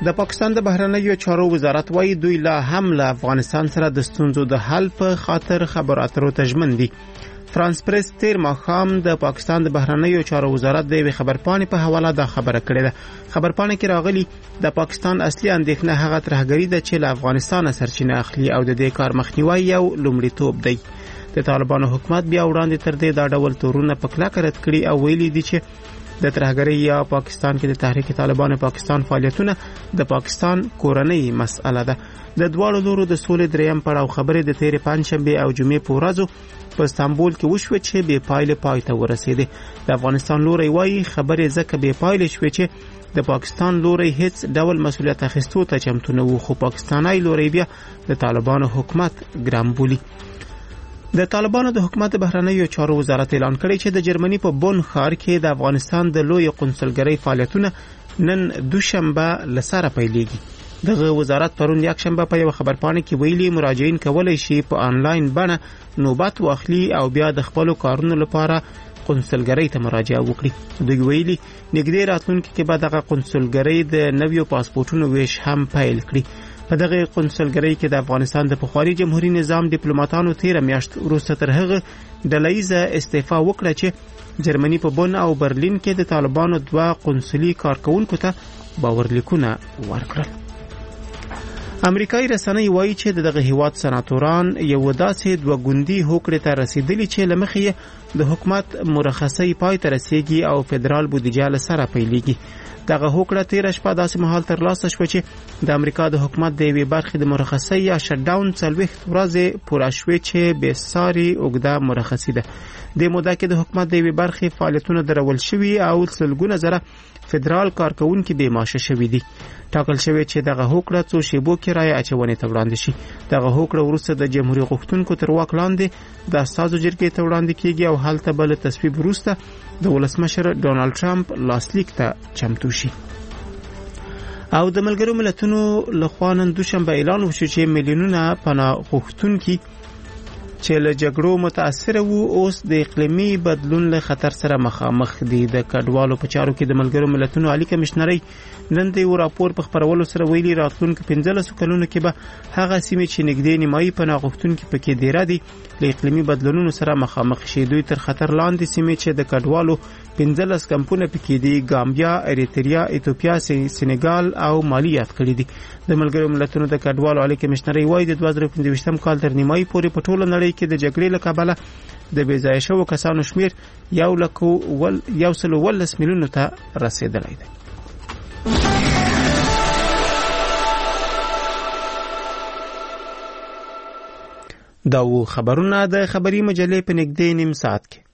د پاکستان د بهرنیو چارو وزارت وايي دوی لا هم له افغانستان سره د ستونزو د حل په خاطر خبرو اترو ته ژمن دي. فرانس پریس تیر ماښام د پاکستان د بهرنیو چارو وزارت د یوې خبرپاڼې په حواله دا خبره کړې ده. خبرپاڼه کې راغلي د پاکستان اصلي اندېښنه هغه ترهګري ده چې له افغانستان سرچینه اخلي او د دې کار مخنیوی یو لومړیتوب دی. د طالبانو حکومت بیا وړاندې تر دې دا ډول تورونه په کلکه رد کړي او ویلي دي چې د ترهګرۍ یا پاکستان کې د تحریک طالبان پاکستان فعالیتونه د پاکستان کورنۍ مسأله ده. د دواړو لورو د سولې دریم پړاو خبرې د تېرې پنجشنبې او جمعې په ورځو په استانبول کې وشوې چې بې پایلې پای ته ورسېدې. د افغانستان لوری وایي خبرې ځکه بې پایلې شوې چې د پاکستان لوری هیڅ ډول مسؤلیت اخیستو ته چمتو نه و، خو پاکستاني لوری بیا د طالبانو حکومت ګرام بولي. د طالبانو د حکومت بهرنیو چارو وزارت اعلان کړی چې د جرمني په بون ښار کې د افغانستان د لوی قونسلګرۍ فعالیتونه نن دوشنبه لسره پیلېږي. دغه وزارت پرون یکشنبه په یو خبرپاڼه کې ویلي مراجعین کولی شي په آنلاین بڼه نوبت واخلي او بیا د خپلو کارونو لپاره قونسلګرۍ ته مراجعه وکړي. دوی ویلي نږدې راتلونکي کې به دغه قونسلګرۍ د نویو پاسپورټونو ویش هم پیل کړي. په دغه قونسلګرۍ کې د افغانستان د پخواني جمهوریت نظام ډیپلوماټانو 13 میاشت وروسته تر هغه ډلهیزه استعفا وکړه چې جرمني په بون او برلین کې د طالبانو 2 قونسلي کارکونکو ته باورلیکونه ورکړل. امریکایي رسنۍ وایي چې دغه هیواد سناتوران یو داسې 2 ګوندي هوکړې ته رسیدلي چې له مخې د حکومت مرخصۍ پای ته رسیږي او فدرال بودیجه له سره پیلېږي. دغه هوکړه تیر شپه داسې مهال ترلاسه شوه چې د امریکا د حکومت د یوې برخې د مرخصۍ یا شټ ډاون 40 ورځې پوره شوې چې بې ساري اوږده مرخصي ده. د موده کې د حکومت د یوې برخې فعالیتونه درول شوي او سلګونه زره فدرال کارکونکي بې معاشه شوي دي. ټاکل شوی چې دغه هوکړه څو شیبو کې رایه اچونې ته وړاندې شي. دغه هوکړه وروسته د جمهوریت غوښتونکو تر واک لاندې د استازو جرګې ته وړاندې کیږي او هلته بل تصویب وروسته د ولسمشر ډونالد ټرمپ لاسلیک ته چمتو شي. او د ملګرو ملتونو لخوا نن دوشنبه اعلان وشو چې میلیونونه پناه غوښتونکي چې له جګړو متاثر وو اوس د اقلیمي بدلون له خطر سره مخامخ دي. د کډوالو په چارو کې د ملګرو ملتونو عالی کمشنري نن د یو راپور په خبرولو سره ویلي راتلونکو 15 کلونو کې به هغه سیمې چې نږدې نیمایي پناه غوښتونکي پکې ډیر دي له اقلیمي بدلونونو سره مخامخ شي. دوی تر خطر لاندې سیمې چې د کډوالو 15 کمپونه پکې دي ګامبیا، اریتریا، ایتوپیا، سینګال او مالی یاد کړي دي. د ملګرو ملتونو د کډوالو عالی کمشنري وایي د 2015 کال تر نیمایي پورې په ټوله نړۍ کې د جګړې له کبله د بې ځایه شوو کسانو شمیر 1.11 میلیون ته رسیدلی دی. دا و خبرونه د خبري مجلې په نږدې نیم ساعت کې.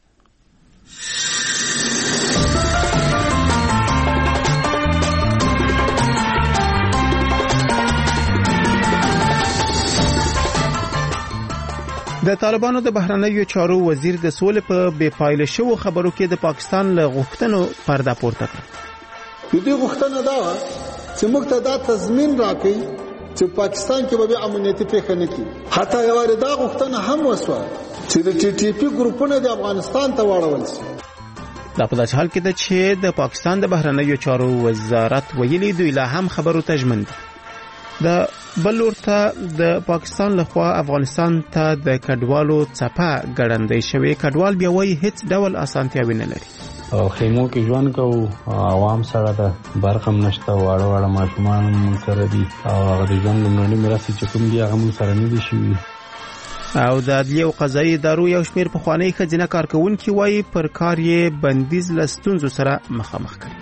د طالبانو د بهرنیو چارو وزیر د سولې په بې پایله شوو خبرو کې د پاکستان له غوښتنو پرده پورته کړه. د دې غوښتنه دا و چې موږ ته دا تضمین راکړي چې پاکستان کې به امنیتي پیښه نه کیږي. حتی یو دا غوښتنه هم وسوه چې د ټي ټي پی ګروپونه د افغانستان ته واړول شي. دا په داسې حال کې ده چې د پاکستان د بهرنیو چارو وزارت ویلي دوی لا هم خبرو ته ژمن دي. د بل ورته د پاکستان لخوا افغانستان ته د کډوالو څپه ګړندۍ شوې. کډوال بیا وایي هیڅ ډول اسانتیاوې نه لري. خیمو کې ژوند کوو، عوام سره د برق هم نشته، واړه ماشومان هم سره دي او هغه د ژوند لومړنۍ مرستې چې کوم دي هغه هم سره نه دي شوي. او د عدلیې او قضایي ادارو یو شمېر پخواني ښځینه کارکوونکي وایي پر کار یې بندیز له ستونزو سره مخامخ کړي.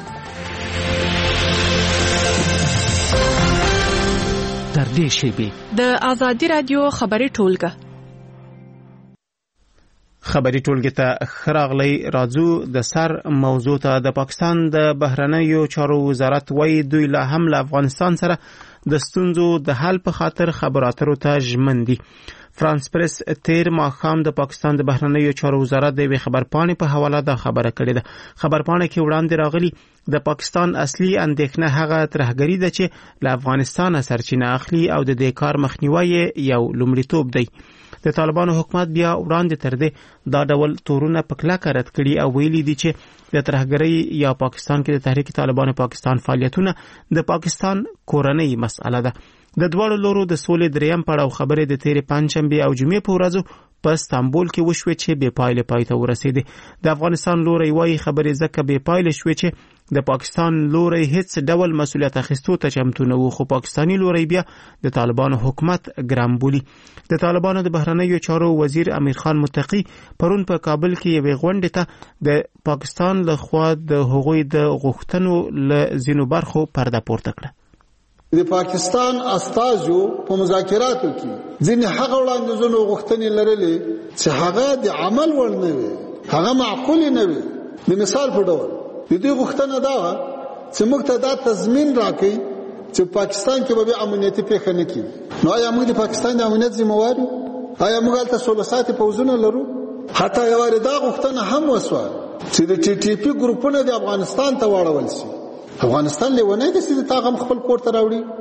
تر دې شیبې د آزادي رادیو خبري ټولګه خبري ټولګه ته خراغلی راځو. د سر موضوع ته د پاکستان د بهرنیو چارو وزارت وایي دوی لا هم له افغانستان سره د ستونزو د حل په خاطر خبرو اترو ته ژمن دي. فرانس پریس تیر ماښام د پاکستان د بهرنیو چارو وزارت د یوې خبرپاڼې په حواله دا خبره کړې ده. خبرپاڼه کې وړاندې راغلي د پاکستان اصلي اندېښنه هغه ترهګري ده چې له افغانستان سرچینه اخلي او د دې کار مخنیوی یو لومړیتوب دی. د طالبانو حکومت بیا وړاندې تر دې دا ډول تورونه په کلکه رد کړي او ویلي دي چې د ترهګرۍ یا پاکستان کې د تحریک طالبان پاکستان فعالیتونه د پاکستان کورنۍ مسأله ده. د دواړو لورو د سولې دریم پړاو خبرې د تیرې پنجشنبې او جمعې په ورځو په استانبول کې وشوې چې بې پایلې پای ته ورسېدې. د افغانستان لوری وایي خبرې ځکه بې پایلې شوې چې د پاکستان لوری هیڅ ډول مسؤلیت اخیستو ته چمتو نه و، خو پاکستاني لوری بیا د طالبانو حکومت ګرم بولي. د طالبانو د بهرنیو چارو وزیر امیر خان متقی پرون په کابل کې یوې غونډې ته د پاکستان له خوا د هغوی د غوښتنو له ځینو برخو پرده پورته کړه. د پاکستان استازو په مذاکراتو کې ځینې هغه وړاندیزونه غوښتنې لرلې چې هغه د عمل وړ نه وي، هغه معقول نه وي. د مثال په ډول د دې غوښتنه دا وه چې موږ ته دا تضمین راکړي چې پاکستان کې به امنیتي پیښه نه کیږي. نو آیا موږ د پاکستان د امنیت ذمہوار یو؟ آیا موږ هلته 16 ساعتې پوځونه لرو؟ حتی یوه دا غوښتنه هم وسوه چې د ټي ټي پي ګروپونه د افغانستان ته واړول شي. افغانستان لیونی دی چې تا غم خپل کور ته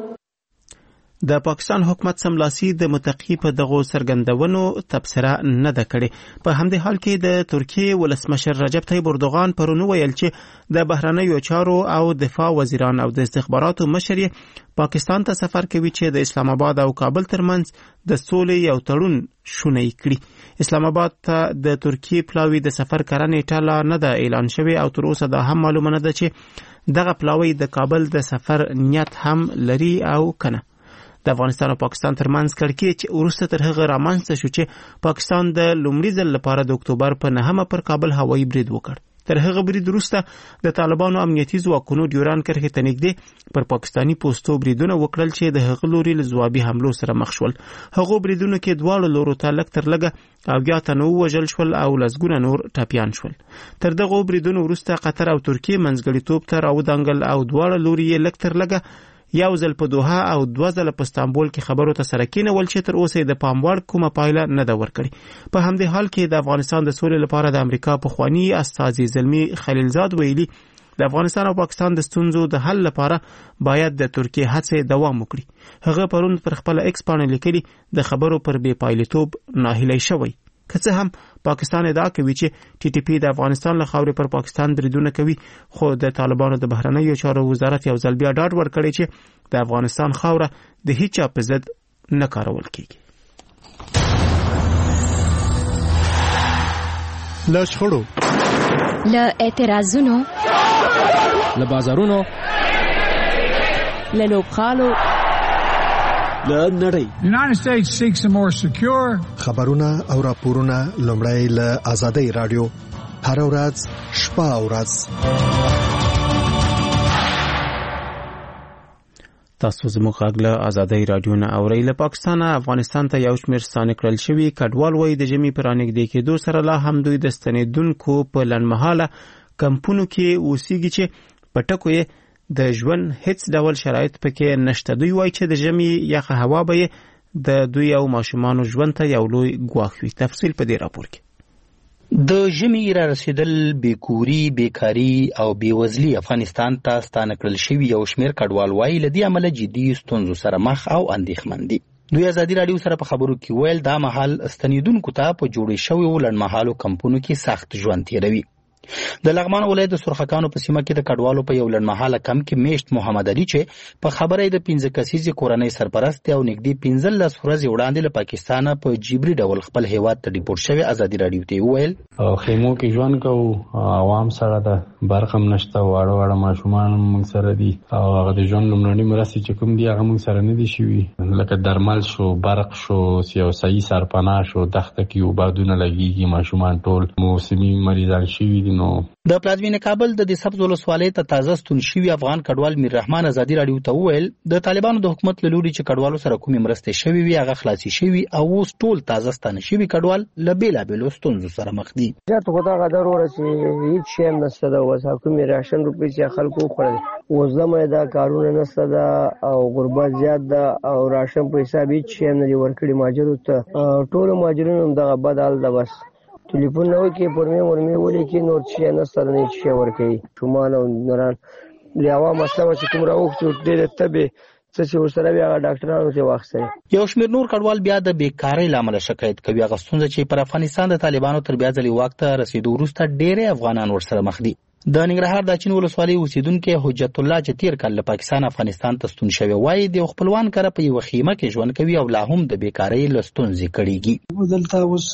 راوړي. د پاکستان حکومت سملاسي د متقی په دغو څرګندونو تبصره نه ده کړې. په همدې حال کې د ترکیې ولسمشر رجب طیب اردوغان پرون ویل چې د بهرنیو چارو او دفاع وزیران او د استخباراتو مشر پاکستان ته سفر کوي چې د اسلام آباد او کابل ترمنځ د سولې یو تړون شونی کړي. اسلام آباد ته د ترکیې پلاوی د سفر کړنې ټاله نه ده اعلان شوی او تر اوسه دا هم معلومه نه ده چې دغه پلاوی د کابل د سفر نیت هم لري او کنه. د افغانستان او پاکستان ترمنځ کړکېچ وروسته تر هغه رامنځته شو چې پاکستان د لومړي ځل لپاره د اکتوبر په 9 پر کابل هوایي برید وکړ. تر هغه برید وروسته د طالبانو امنیتي ځواکونو ډیوران کرښې ته نږدې پر پاکستاني پوستو بریدونه وکړل چې د هغه لوري له ځوابي حملو سره مخ شول. هغو بریدونو کې دواړو لورو ته لږ تر لږه او بیا تنو وژل شول او لسګونه نور ټپیان شول. تر دغو بریدونو وروسته قطر او ترکیه منځګړیتوب ته راودانګل او دواړه لوري یې لږ تر لږه یو ځل په دوحه او 2 ځله په استانبول کې خبرو ته سره کېنول چې تر اوسه د پام وړ کومه پایله نه ده ورکړې. په همدې حال کې د افغانستان د سولې لپاره د امریکا پخوانی استازي زلمی خلیلزاد ویلي د افغانستان او پاکستان د ستونزو د حل لپاره باید د ترکیې هڅې دوام وکړي. هغه پرون پر خپل ایکس باندې لیکلي د خبرو پر بې پایلتوب ناهیلی شوی. که څه هم پاکستان ادعا کوي چې ټي ټي پی د افغانستان له خاورې پر پاکستان بریدونه کوي، خو د طالبانو د بهرنیو چارو وزارت یو ځل بیا ډاډ ورکړی چې د افغانستان خاوره د هیڅ چا په ضد نه کارول کیږي. له شخړو، له اعتراضونو، له بازارونو، له لوبغالو، له نړۍ. The United States seeks a more secure. خبرونه او راپورونه لومړی له آزادۍ رادیو هر ورځ شپه او ورځ. تاسو زموږ غږ له آزادۍ رادیو نه اورئ. له پاکستانه افغانستان ته یو شمېر ستانه کړل شوي کډوال وایي د ژمي پر رانږدې کېدو سره لا هم دوی د ستنېدونکو په لنډمهاله کمپونو کې اوسېږي چې په ټکو یې د ژوند هیڅ ډول شرایط پکې نشته. دوی وایي چې د ژمي یخه هوا به د دوی او ماشومانو ژوند ته یو لوی ګواښ وي. تفصیل په دې راپور کې. د ژمي را رسیدل، بیکوري، بیکاری او بیوزلي افغانستان ته ستانه کړل شوي یو شمېر کډوال وایي له دې امله جدي ستونزو سره مخ او اندېښمن دي. دوی ازادي راډیو سره په خبرو کې ویل دا مهال ستنېدونکو ته په جوړې شویو لنډمهالو کمپونو کې سخت ژوند تېروي. د لغمان ولایت د سرخکانو په سیمه کې د کډوالو په یو لنډمهاله کمپ کې میشت محمد علي چې په خبره د 15 کسیزې کورنۍ سرپرست او نږدې 15 ورځې وړاندې له پاکستانه په جبري ډول خپل هیواد ته ډیپورټ شوی ازادي راډیو ته ویل خیمو کې ژوند کوو، عوام سره د برقم نشته، واړه ماشومان موږ سره دي او هغه د ژوند لومړنۍ مرستې چې کوم دي هغه موږ سره نه دي شوي، لکه درمل شو، برق شو، سیاسي سرپناه شو، دښته کې وبادونه لګیږي، ماشومان ټول موسمي مریضان شوي دي. نو د پلازمینې کابل د سبز ولسوالۍ ته تازه ستون شوي افغان کډوال میر رحمان ازادي راډیو ته وویل د طالبانو د حکومت له لوري چې کډوالو سره کومې مرستې شوي وي هغه خلاصي شوي او اوس ټول تازه ستانه شوي کډوال له بېلابېلو ستونزو سره مخ دي. زیات خو دغه در ورسې هېڅ شی هم نشته ده، اوس کومې راشن روپۍ چې خلکو وخوړل اوس دمه دا کارونه نشته ده او غربت زیات ده او راشن په حساب هېڅ شی هم نه دي ورکړي مهاجرو ته. ټولو مهاجرینو هم دغه بد حال ده، بس ټلیفون نه وکړي پرمې ورمې ولیکي نور شی نشته ده، نه هېڅ شی ورکوي. شومان او نوران د عوام مسله چې کوم راوښتي ډېرې تبې څه چې ورسره بیا ډاکټرانو ته واخیستل. یو شمېر نور کډوال بیا د بیکارۍ له امله شکایت کوي. هغه ستونزه چې پر افغانستان د طالبانو تر بیا ځلې واک ته رسیدو وروسته ډېری افغانان ورسره مخ دي. د ننګرهار د اچین ولسوالۍ اوسیدونکي حجت الله چې تیر کال له پاکستان افغانستان ته ستون شوی وایي د خپلوان کره په یو خیمه کې ژوند کوي او لا هم د بیکارۍ له ستونزې کړيږي. دلته اوس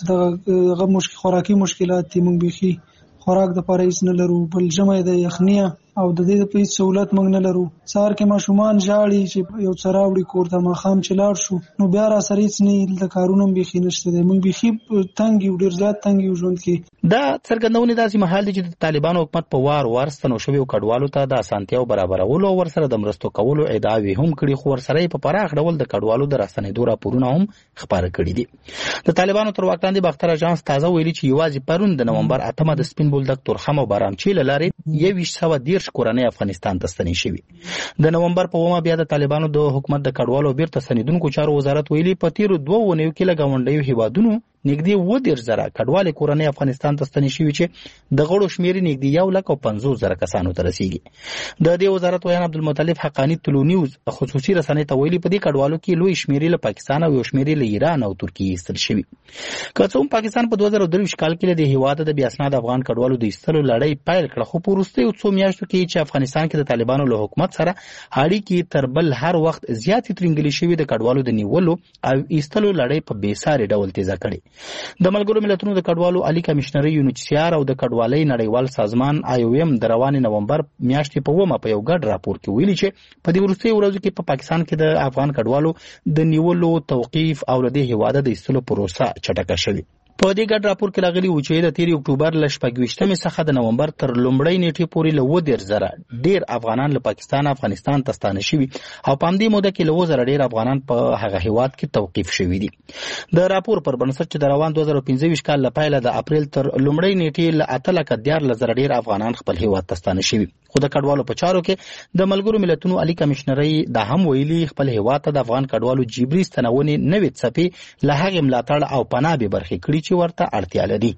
دغه خوراکي مشکلات دي، موږ بيخي خوراک د پاره هیڅ نه لرو، بل جمع د یخنیه او د دې په هیڅ سہولت موږ نه لرو. سهار کې ماشومان ژاړي چې یو څه راوړي کور ته، ماښام چې لاړ شو نو بیا را سره هیڅ نه، د کارونو بيخي نشته دی. موږ بيخي تنګ یو، ډېر زیات تنګ یو ژوند کې. دا څرګندونه داسې مهال دي چې د طالبانو حکومت په وار ستنو شویو کډوالو ته د اسانتیاو برابرولو او ورسره د مرستو کولو ادعاوې هم کړي، خو ورسره په پراخ ډول د کډوالو د راستنېدو راپورونه هم خبره کړي دي. د طالبانو تر واک لاندې باختر اژانس تازه ویلي چې یوازې پرون د نومبر 8 د سپین بولدک تورخم او بارامچی له لارې 2110 کورنۍ افغانستان ته ستنې شوي. د نومبر په 1 بیا د طالبانو د حکومت د کډوالو بیرته ستنېدونکو چارو وزارت ویلي په تیرو 2 ونیو کې له ګاونډیو هیوادونو نږدې 10,000 کډوالې کورنۍ افغانستان ته ستنې شوي چې د غړو شمېر نږدې 150,000 کسانو ته رسیږي. د دې وزارت ویان عبدالمطلب حقانی طلوع نیوز خصوصي رسنۍ ته ویلي په دې کډوالو کې لوی شمېر له پاکستان او یو شمېر له ایران او ترکیې ایستل شوي. که څه هم پاکستان په 2023 کال کې د هیواد د بې اسناد افغان کډوالو د ایستلو لړۍ پیل کړه، خو په وروستیو څو میاشتو کې چې افغانستان کې د طالبانو له حکومت سره اړیکې تر بل هر وخت زیاتې ترنګلې شوي، د کډوالو د نیولو او ایستلو لړۍ په بېساري ډول تیزه کړې. د ملګرو ملتونو د کډوالو عالی کمشنري یونیسیار او د کډوالۍ نړیوال سازمان IOM د روانې نومبر میاشتې په 1 په یو ګډ راپور کې ویلي چې په دې وروستیو ورځو کې په پاکستان کې د افغان کډوالو د نیولو، توقیف او له دې هیواده د ایستلو پروسه چټکه شوې. په دې ګډ راپور کې راغلي و چې د 13 اکتوبر له 24 څخه د نومبر تر لومړۍ نیټې پورې له 10,000 ډیر افغانان له پاکستان افغانستان ته ستانه شوي او په همدې موده کې له 1000 ډیر افغانان په هغه هیواد کې توقیف شوي دي. د راپور پر بنسټ چې د روان 2015 کال له پیله د اپریل تر لومړۍ نیټې له 8,14,000 ډیر افغانان خپل هیواد ته ستانه شوي. خو د کډوالو په چارو کې د ملګرو ملتونو عالی کمشنري دا هم ویلي خپل هیواد ته د افغان کډوالو جبري ستنونې نوې څپې له هغې ملاتړ او پناه به برخې کړي چې ورته اړتیا لري.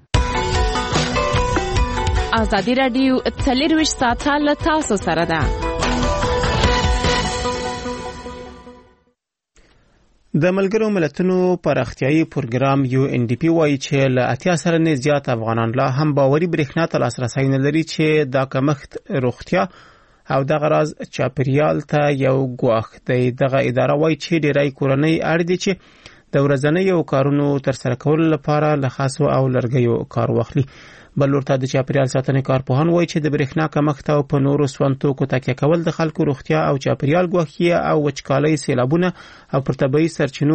ازادي راډیو 24 ساعته له تاسو سره ده. د ملګرو ملتونو پراختیايي پروګرام UNDP وایي چې له 80 سلنې زیات افغانان لا هم باوري برېښنا ته لاسرسی نه لري چې دا کمښت روغتیا او دغه راز چاپیریال ته یو ګواښ دی. دغه اداره وایي چې ډېری کورنۍ اړ دي چې د ورځنیو کارونو ترسره کولو لپاره له خاصو او لرګیو کار واخلي. بل ورته د چاپیریال ساتنې کارپوهان وایي چې د برېښنا کمښت او په نورو سون توکو تکیه کول د خلکو روغتیا او چاپیریال ګواښي او وچکالۍ، سیلابونه او پر طبیعي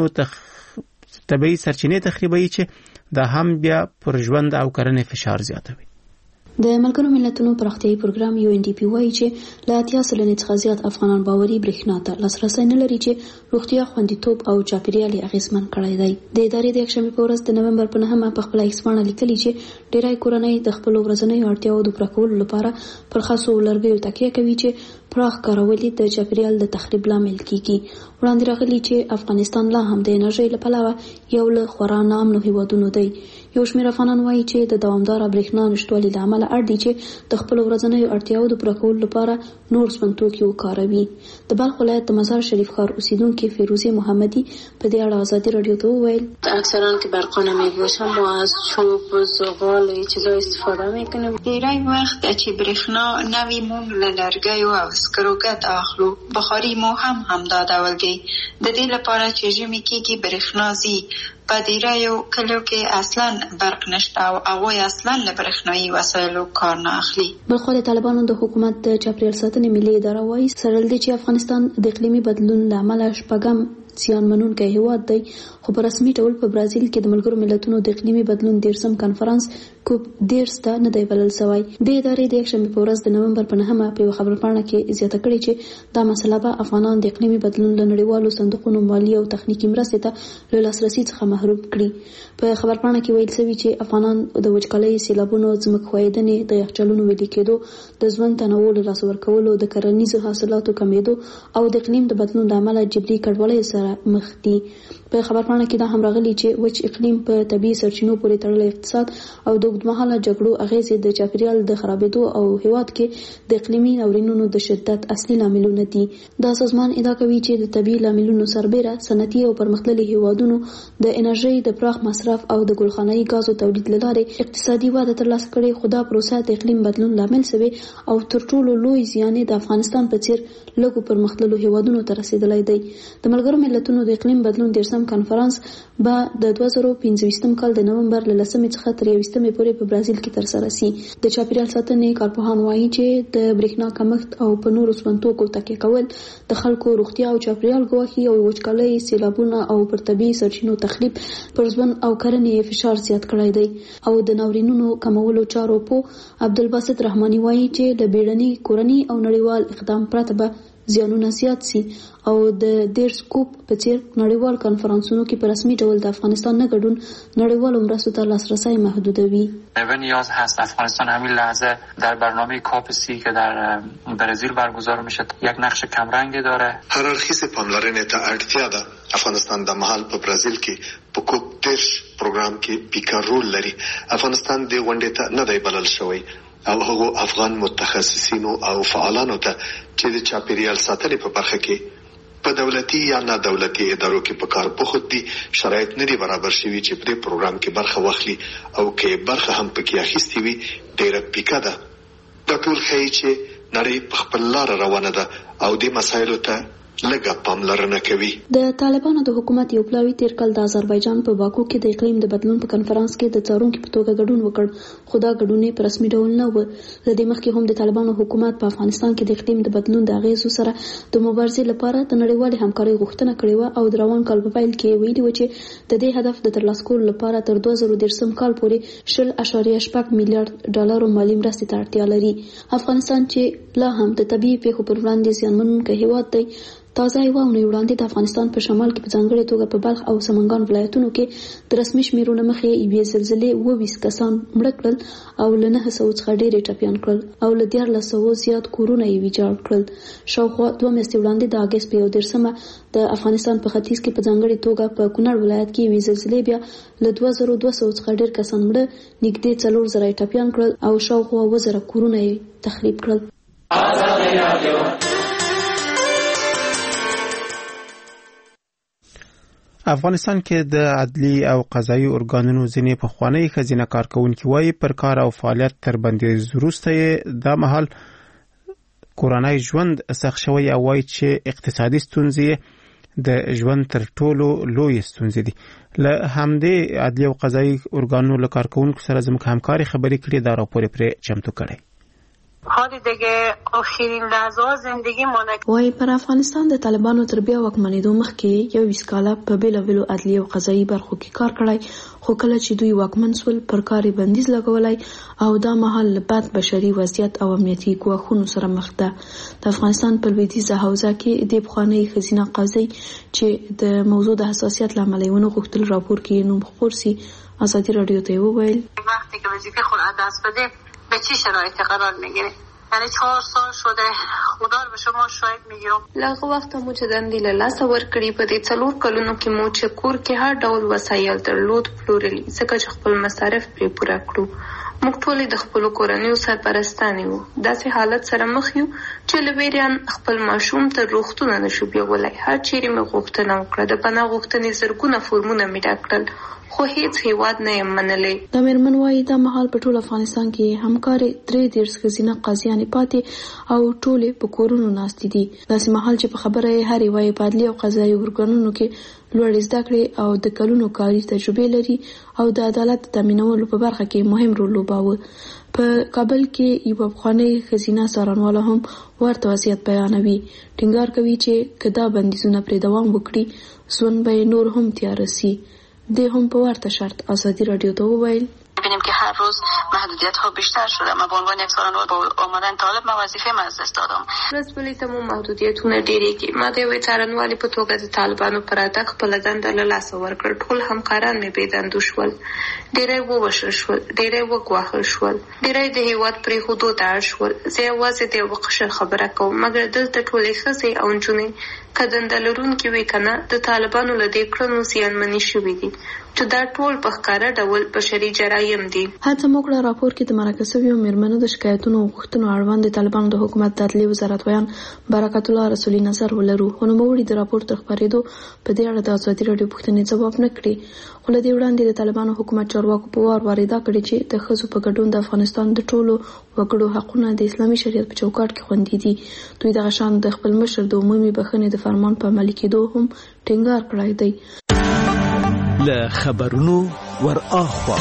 سرچینې تخریبوي چې دا هم بیا پر ژوند او کرنې فشار زیاتوي. د ملګرو ملتونو پراختیايي پروګرام UNDP وایي چې له 80 سلنې څخه زیات افغانان باوري برېښنا ته لاسرسی نه لري چې روغتیا، خوندیتوب او چاپیریال یې اغېزمن کړی دی. د ادارې د یکشنبې په ورځ د نومبر په 9 په خپله ایکس پاڼه لیکلي چې ډېری کورنۍ د خپلو ورځنیو اړتیاوو د پوره کولو لپاره پر خاصو لرګیو تکیه کوي چې پراخ کارول د چاپیریال د تخریب لامل کیږي. وړاندې راغلي چې افغانستان لا هم د انرژۍ له پلوه یو له خورا ناامنو هیوادونو دی. یو شمېر افغانان وایي چې د دوامداره برېښنا نشتوالي له امله اړ دي چې د خپلو ورځنیو اړتیاوو د پوره کولو لپاره نور سون توکي وکاروي. د بلخ ولایت د مزار شریف ښار اوسیدونکې فیروزې محمدي په دې اړه ازادي راډیو ته وویل اکثرا که برقانه میباشم ما از چوب و زغال و چیزا استفاده میکنیم. دیرای وقت چې برېښنا نوی موم له لرګیو او سکروګت اخلو بخاری مو هم دا ډول دی. د دې لپاره چې ژمي کېږي برېښنا زی په ډیرایو کلیو کې اصلا برق نشته او هغوی اصلا له برېښنایي وسایلو کار نه اخلي. بلخو د طالبانو د حکومت د چاپیریال ساتنې ملي اداره وایي سره له دې چې افغانستان د اقلیمي بدلون له امله شپږم زیان منونکی هیواد دی، خو په رسمي ډول په برازیل کې د ملګرو ملتونو د اقلیمي بدلون 13م کنفرانس کوپ 13 ته نه دی بلل شوی. د ادارې د یکشنبې په ورځ د نومبر په 9 په یو خبرپاڼه کې زیاته کړې چې دا مسله به افغانان د اقلیمي بدلون له نړیوالو صندوقونو مالي او تخنیکي مرستې ته له لاسرسي څخه محروم کړي. په خبرپاڼه کې ویل شوی چې افغانان د وچکالۍ، سیلابونو، ځمکښویدنې، د یخچالونو ویلې کېدو، د ژوند تنوع له لاسه ورکولو، د کرنیزو حاصلاتو کمیدو او د اقلیم د بدلون له امله جبري کډوالۍ سره زره مخ دي. په خبرپاڼه کې دا هم راغلي چې وچ اقلیم په طبي سرچینو پورې تړلی اقتصاد او د اوږدمهاله جګړو اغیزې د چاپیریال د خرابېدو او هیواد کې د اقلیمي ناورینونو د شدت اصلي لاملونه دي. دا سازمان ادعا کوي چې د طبي لاملونو سربېره صنعتي او پرمختللي هیوادونو د انرژۍ د پراخ مصرف او د ګلخانه‌ای ګازو تولید له لارې اقتصادي وده ترلاسه کړې، خو دا پروسه د اقلیم بدلون لامل شوی او تر ټولو لوی زیان د افغانستان په څیر لږو پرمختللو هیوادونو ته رسیدلی دی. د ملګرو ملتونو د اقلیم بدلون 13م کنفرانس به د 2025 کال د نومبر له 10 څخه تر 21 پورې په برازیل کې ترسره شي. د چاپیریال ساتنې کارپوهان وایي چې د برېښنا کمښت او په نورو سپنتوکو تکیه کول د خلکو روغتیا او چاپیریال ګواښي او وچکالۍ، سیلابونه او پر طبیعي سرچینو تخریب پر ژوند او کرنې فشار زیات کړی دی. او د ناورینونو کمولو چارو په عبدالباسط رحماني وایي چې د بیړني کورني او نړیوال اقدام پرته به زیانونه زیات سي او د دیر سکوپ په څیر نړیوال کنفرانسونو کې په رسمي ډول د افغانستان نه ګډون نړیوالو مرستو ته لاسرسی محدودوي. نیاز هست افغانستان همین لحظه در برنامه کاپ 30 که در برزیل برگزار میشه یک نقش کمرنگی داره. هررخیز پاملرنې ته اړتیا ده. افغانستان د مهال په برازیل کې په کوپ 30 پروګرام کې پیکر رول لري. افغانستان د غونډې ته نه دی بلل شوی او هغو افغان متخصصینو او فعالانو ته چې د چاپیریال ساتنې په برخه کې په دولتي یا نه دولتي ادارو کې په کار بوخت دي شرایط نه دي برابر شوي چې په دې پروګرام کې برخه واخلي او کې برخه هم پکې اخیستې وي ډېره پیکه ده. دا ټول ښیي چې نړۍ په خپل لاره روانه ده او دې مسایلو ته لږه پاملرنه کوي. د طالبانو د حکومت یو پلاوي تیر کال د آذربایجان په باکو کې د اقلیم د بدلون په کنفرانس کې د څارونکو په توګه ګډون وکړ، خو دا ګډون په رسمي ډول نه و. له دې مخکې هم د طالبانو حکومت په افغانستان کې د اقلیم د بدلون د اغیزو سره د مبارزې لپاره د نړیوالې همکارۍ غوښتنه کړې و او د روان کال په پیل کې ویلي و چې د دې هدف د ترلاسه کولو لپاره تر 2013 کال پورې 10.8 میلیارډ ډالرو مالي مرستې ته اړتیا لري. افغانستان چې لا هم د طبیعي پیښو پر وړاندې زیانمنونکی هیواد دی، تازه یوه اونۍ وړاندې د افغانستان په شمال کې په ځانګړې توګه په بلخ او سمنګان ولایتونو کې د رسمي شمیرو مخې یوې زلزلې 22 کسان مړه کړل او له 900 څخه ډېرې ټپیان کړل او له 1400 زیات کورونه یې ویجاړ کړل. شاوخوا 2 میاشتې وړاندې د اګست په 13 د افغانستان په ختیځ کې په ځانګړې توګه په کونړ ولایت کې یوې زلزلې بیا له 2200 څخه ډېر کسان مړه، نږدې 4000 ټپیان کړل او شاوخوا 1000 کورونه یې تخریب کړل. افغانستان کې د عدلي او قضایي ارګانونو ځینې پخواني ښځینه کارکونکي وایي پر کار او فعالیت تر بندیز وروسته یې د مهال کورنۍ ژوند سخت شوی او وایي چې اقتصادي ستونزې د ژوند تر ټولو لوی ستونزې دي. له همدې عدلي او قضایي ارګانونو له کارکونکو سره زموږ همکاري خبرې کړې، دا راپور پرې چمتو کړی. حالی دیگه آخرین لحظات زندگی مونه. وای پر افغانستان د طالبانو تر بیا واکمنېدو مخکې یو وسکاله په بیلابیلو عدلي او قضایي برخو کې کار کړی، خو کله چې دوی واکمن سول پر کار بندیز لګولای او دا مهال بد بشري وضعیت او امنیتي ګواښونو سره مخ ده. د افغانستان په لویدیځه حوزه کې د پخوانۍ ښځینه قاضي چې د موضوع د حساسیت له امله یې ونه غوښتل راپور کې نوم خپور سي، ازادي رادیو ته وویل وقتی که وظیفه خود از دست بده به چه شرایطی قرار میگیره. یعنی 4 سال شده خدا رو به شما شاهد میگیرم. لږ وخت مو چې دندې له لاسه ورکړي په دې 4 کلونو کې مو چې کور کې هر ډول وسایل درلود پلورلي، ځکه چې خپل مصارف پرې پوره کړو. موږ ټول د خپل کورنیو سرپرستان یو. داسې حالت سره مخ یو چې لویریان خپل ماشوم ته روغتون نشو بیولای. هر چیرې مې غوښتنه وکړه، د پناه غوښتنې زرګونه فورمونه مې ډک کړل، خو هیڅ هیواد نه یې منلی. د میرمن وایي دا مهال په ټول افغانستان کې همکارې 33 ښځینه قاضیانې پاتې او ټولې په کورونو ناستې دي. داسې مهال چې په خبره یې هرې وایي په عدلي او قضایي ارګانونو کې لوړې زده کړې او د کلونو کاري تجربې لري او د عدالت د تامینولو په برخه کې مهم رول لوباوه. په کابل کې یوه پخوانۍ ښځینه څارنواله هم ورته وضعیت بیانوي. ټینګار کوي چې که دا بندیزونه پرې دوام وکړي ژوند به یې نور هم تیاره سي. د هم په ورته شرط ازادي رادیو ته وویل می‌بینیم که هر روز محدودیت‌ها بیشتر شده. من به عنوان یک څارنوال با آمدن طالب من وظیفه از دست دادم. ورځپلې ته مو محدودیتونه ډېرېږي. ما د یوې څارنوالې په توګه د طالبانو پر راتګ خپله دنده له لاسه ورکړه. ټول همکاران مې بې دندو شول، ډېری ووژل شول، ډېری وګواښل شول، ډېری د هېواد پرېښودو ته اړ شول. زه یوازې د یوه قشر خبره کوم، مګر دلته ټولې ښځې او نجونې کدند لرونکي وي کنه د طالبانو له دې کړنو زیانمنې شوي دي چې دا ټول په ښکاره ډول بشري جرایم دي. هڅه موږ راپور کې د مرکه شویو میرمنو د شکایتونو او غوښتنو اړوند د طالبانو د حکومت د عدلیې وزارت ویان برکت الله رسولي نظر ولرو. خو نوموړي د راپور تر خپرېدو په دې اړه د ازادي راډیو پوښتنې ځواب نه کړي. خو له دې وړاندې د طالبانو حکومت چارواکو په وار ادعا کړې چې د ښځو په ګډون د افغانستان د ټولو وګړو حقونه د اسلامي شریعت په چوکاټ کې خوندي دي. دوی دغه شان د خپل مشر د عمومي بخښنې د فرمان په عملي کېدو هم ټینګار کړی دی. له خبرونو ور اخوا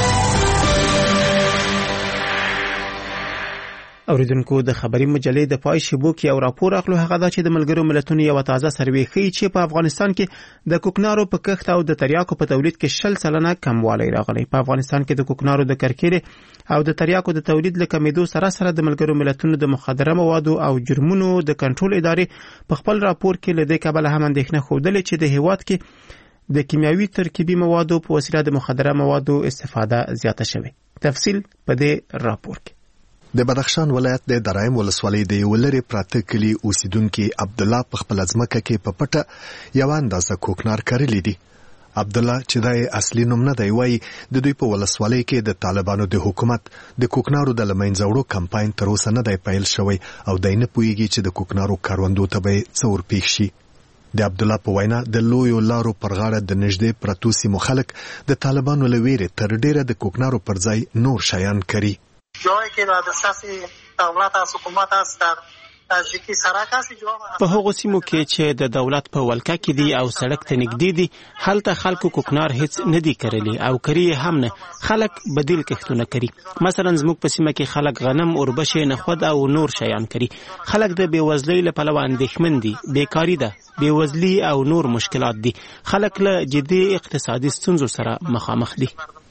اوریدونکو د خبري مجلې د پای شبو کې او راپور اخلو هغه دا چې د ملګرو ملتونو یو تازه سروې ښیي چې په افغانستان کې د کوکنارو په کښت او د تریاکو په تولید کې 60% کموالی راغلی. په افغانستان کې د کوکنارو د کرکېلې او د تریاکو د تولید له کمیدو سره د ملګرو ملتونو د مخدره موادو او جرمونو د کنټرول ادارې په خپل راپور کې له دې کبله هم اندېښنه ښودلې چې د هیواد کې د کیمیاوي ترکیبي موادو په وسیله د مخدره موادو استفاده زیاته شوه. تفصیل په دې راپور کې. د بدخشان ولایت د درایم ولسوالۍ د ولری پراته کلی اوسیدونکو عبد الله په خپل ځمکه کې په پټه یو اندازه کوکنار کړلی دی. عبد الله چې د اصلي نوم نه دی وایي د دوی په ولسوالۍ کې د طالبانو د حکومت د کوکنارو د لمنځوړو کمپاین تر اوسه نه دی پیل شوی او دای نه پوهیږي چې د کوکنارو کاروندو ته به څور پیښ شي. د عبد الله په وینا د لویو لارو پر غاړه د نږدې پرتو سیمو خلک د طالبانو له ویرې تر ډیره د کوکنارو پر ځای نور شیان کوي. جایی که بعد اساسی دولت از حکومت است در نزدیکی سرک است په هغو سیمو کې چې د دولت په ولکه کې دي او سړک ته نږدې دي هلته خلکو کوکنار هیڅ نه دي کرلی او کری هم نه. خلک بدیل کښتونه کوي. مثلا زموږ په سیمه کې خلک غنم اوربشې نخود او نور شیان کوي. خلک د بیوزلۍ له پلوه اندېښمن دي. بیکاری ده، بیوزلي او نور مشکلات دي. خلک له جدي اقتصادي ستونزو سره مخامخ دي.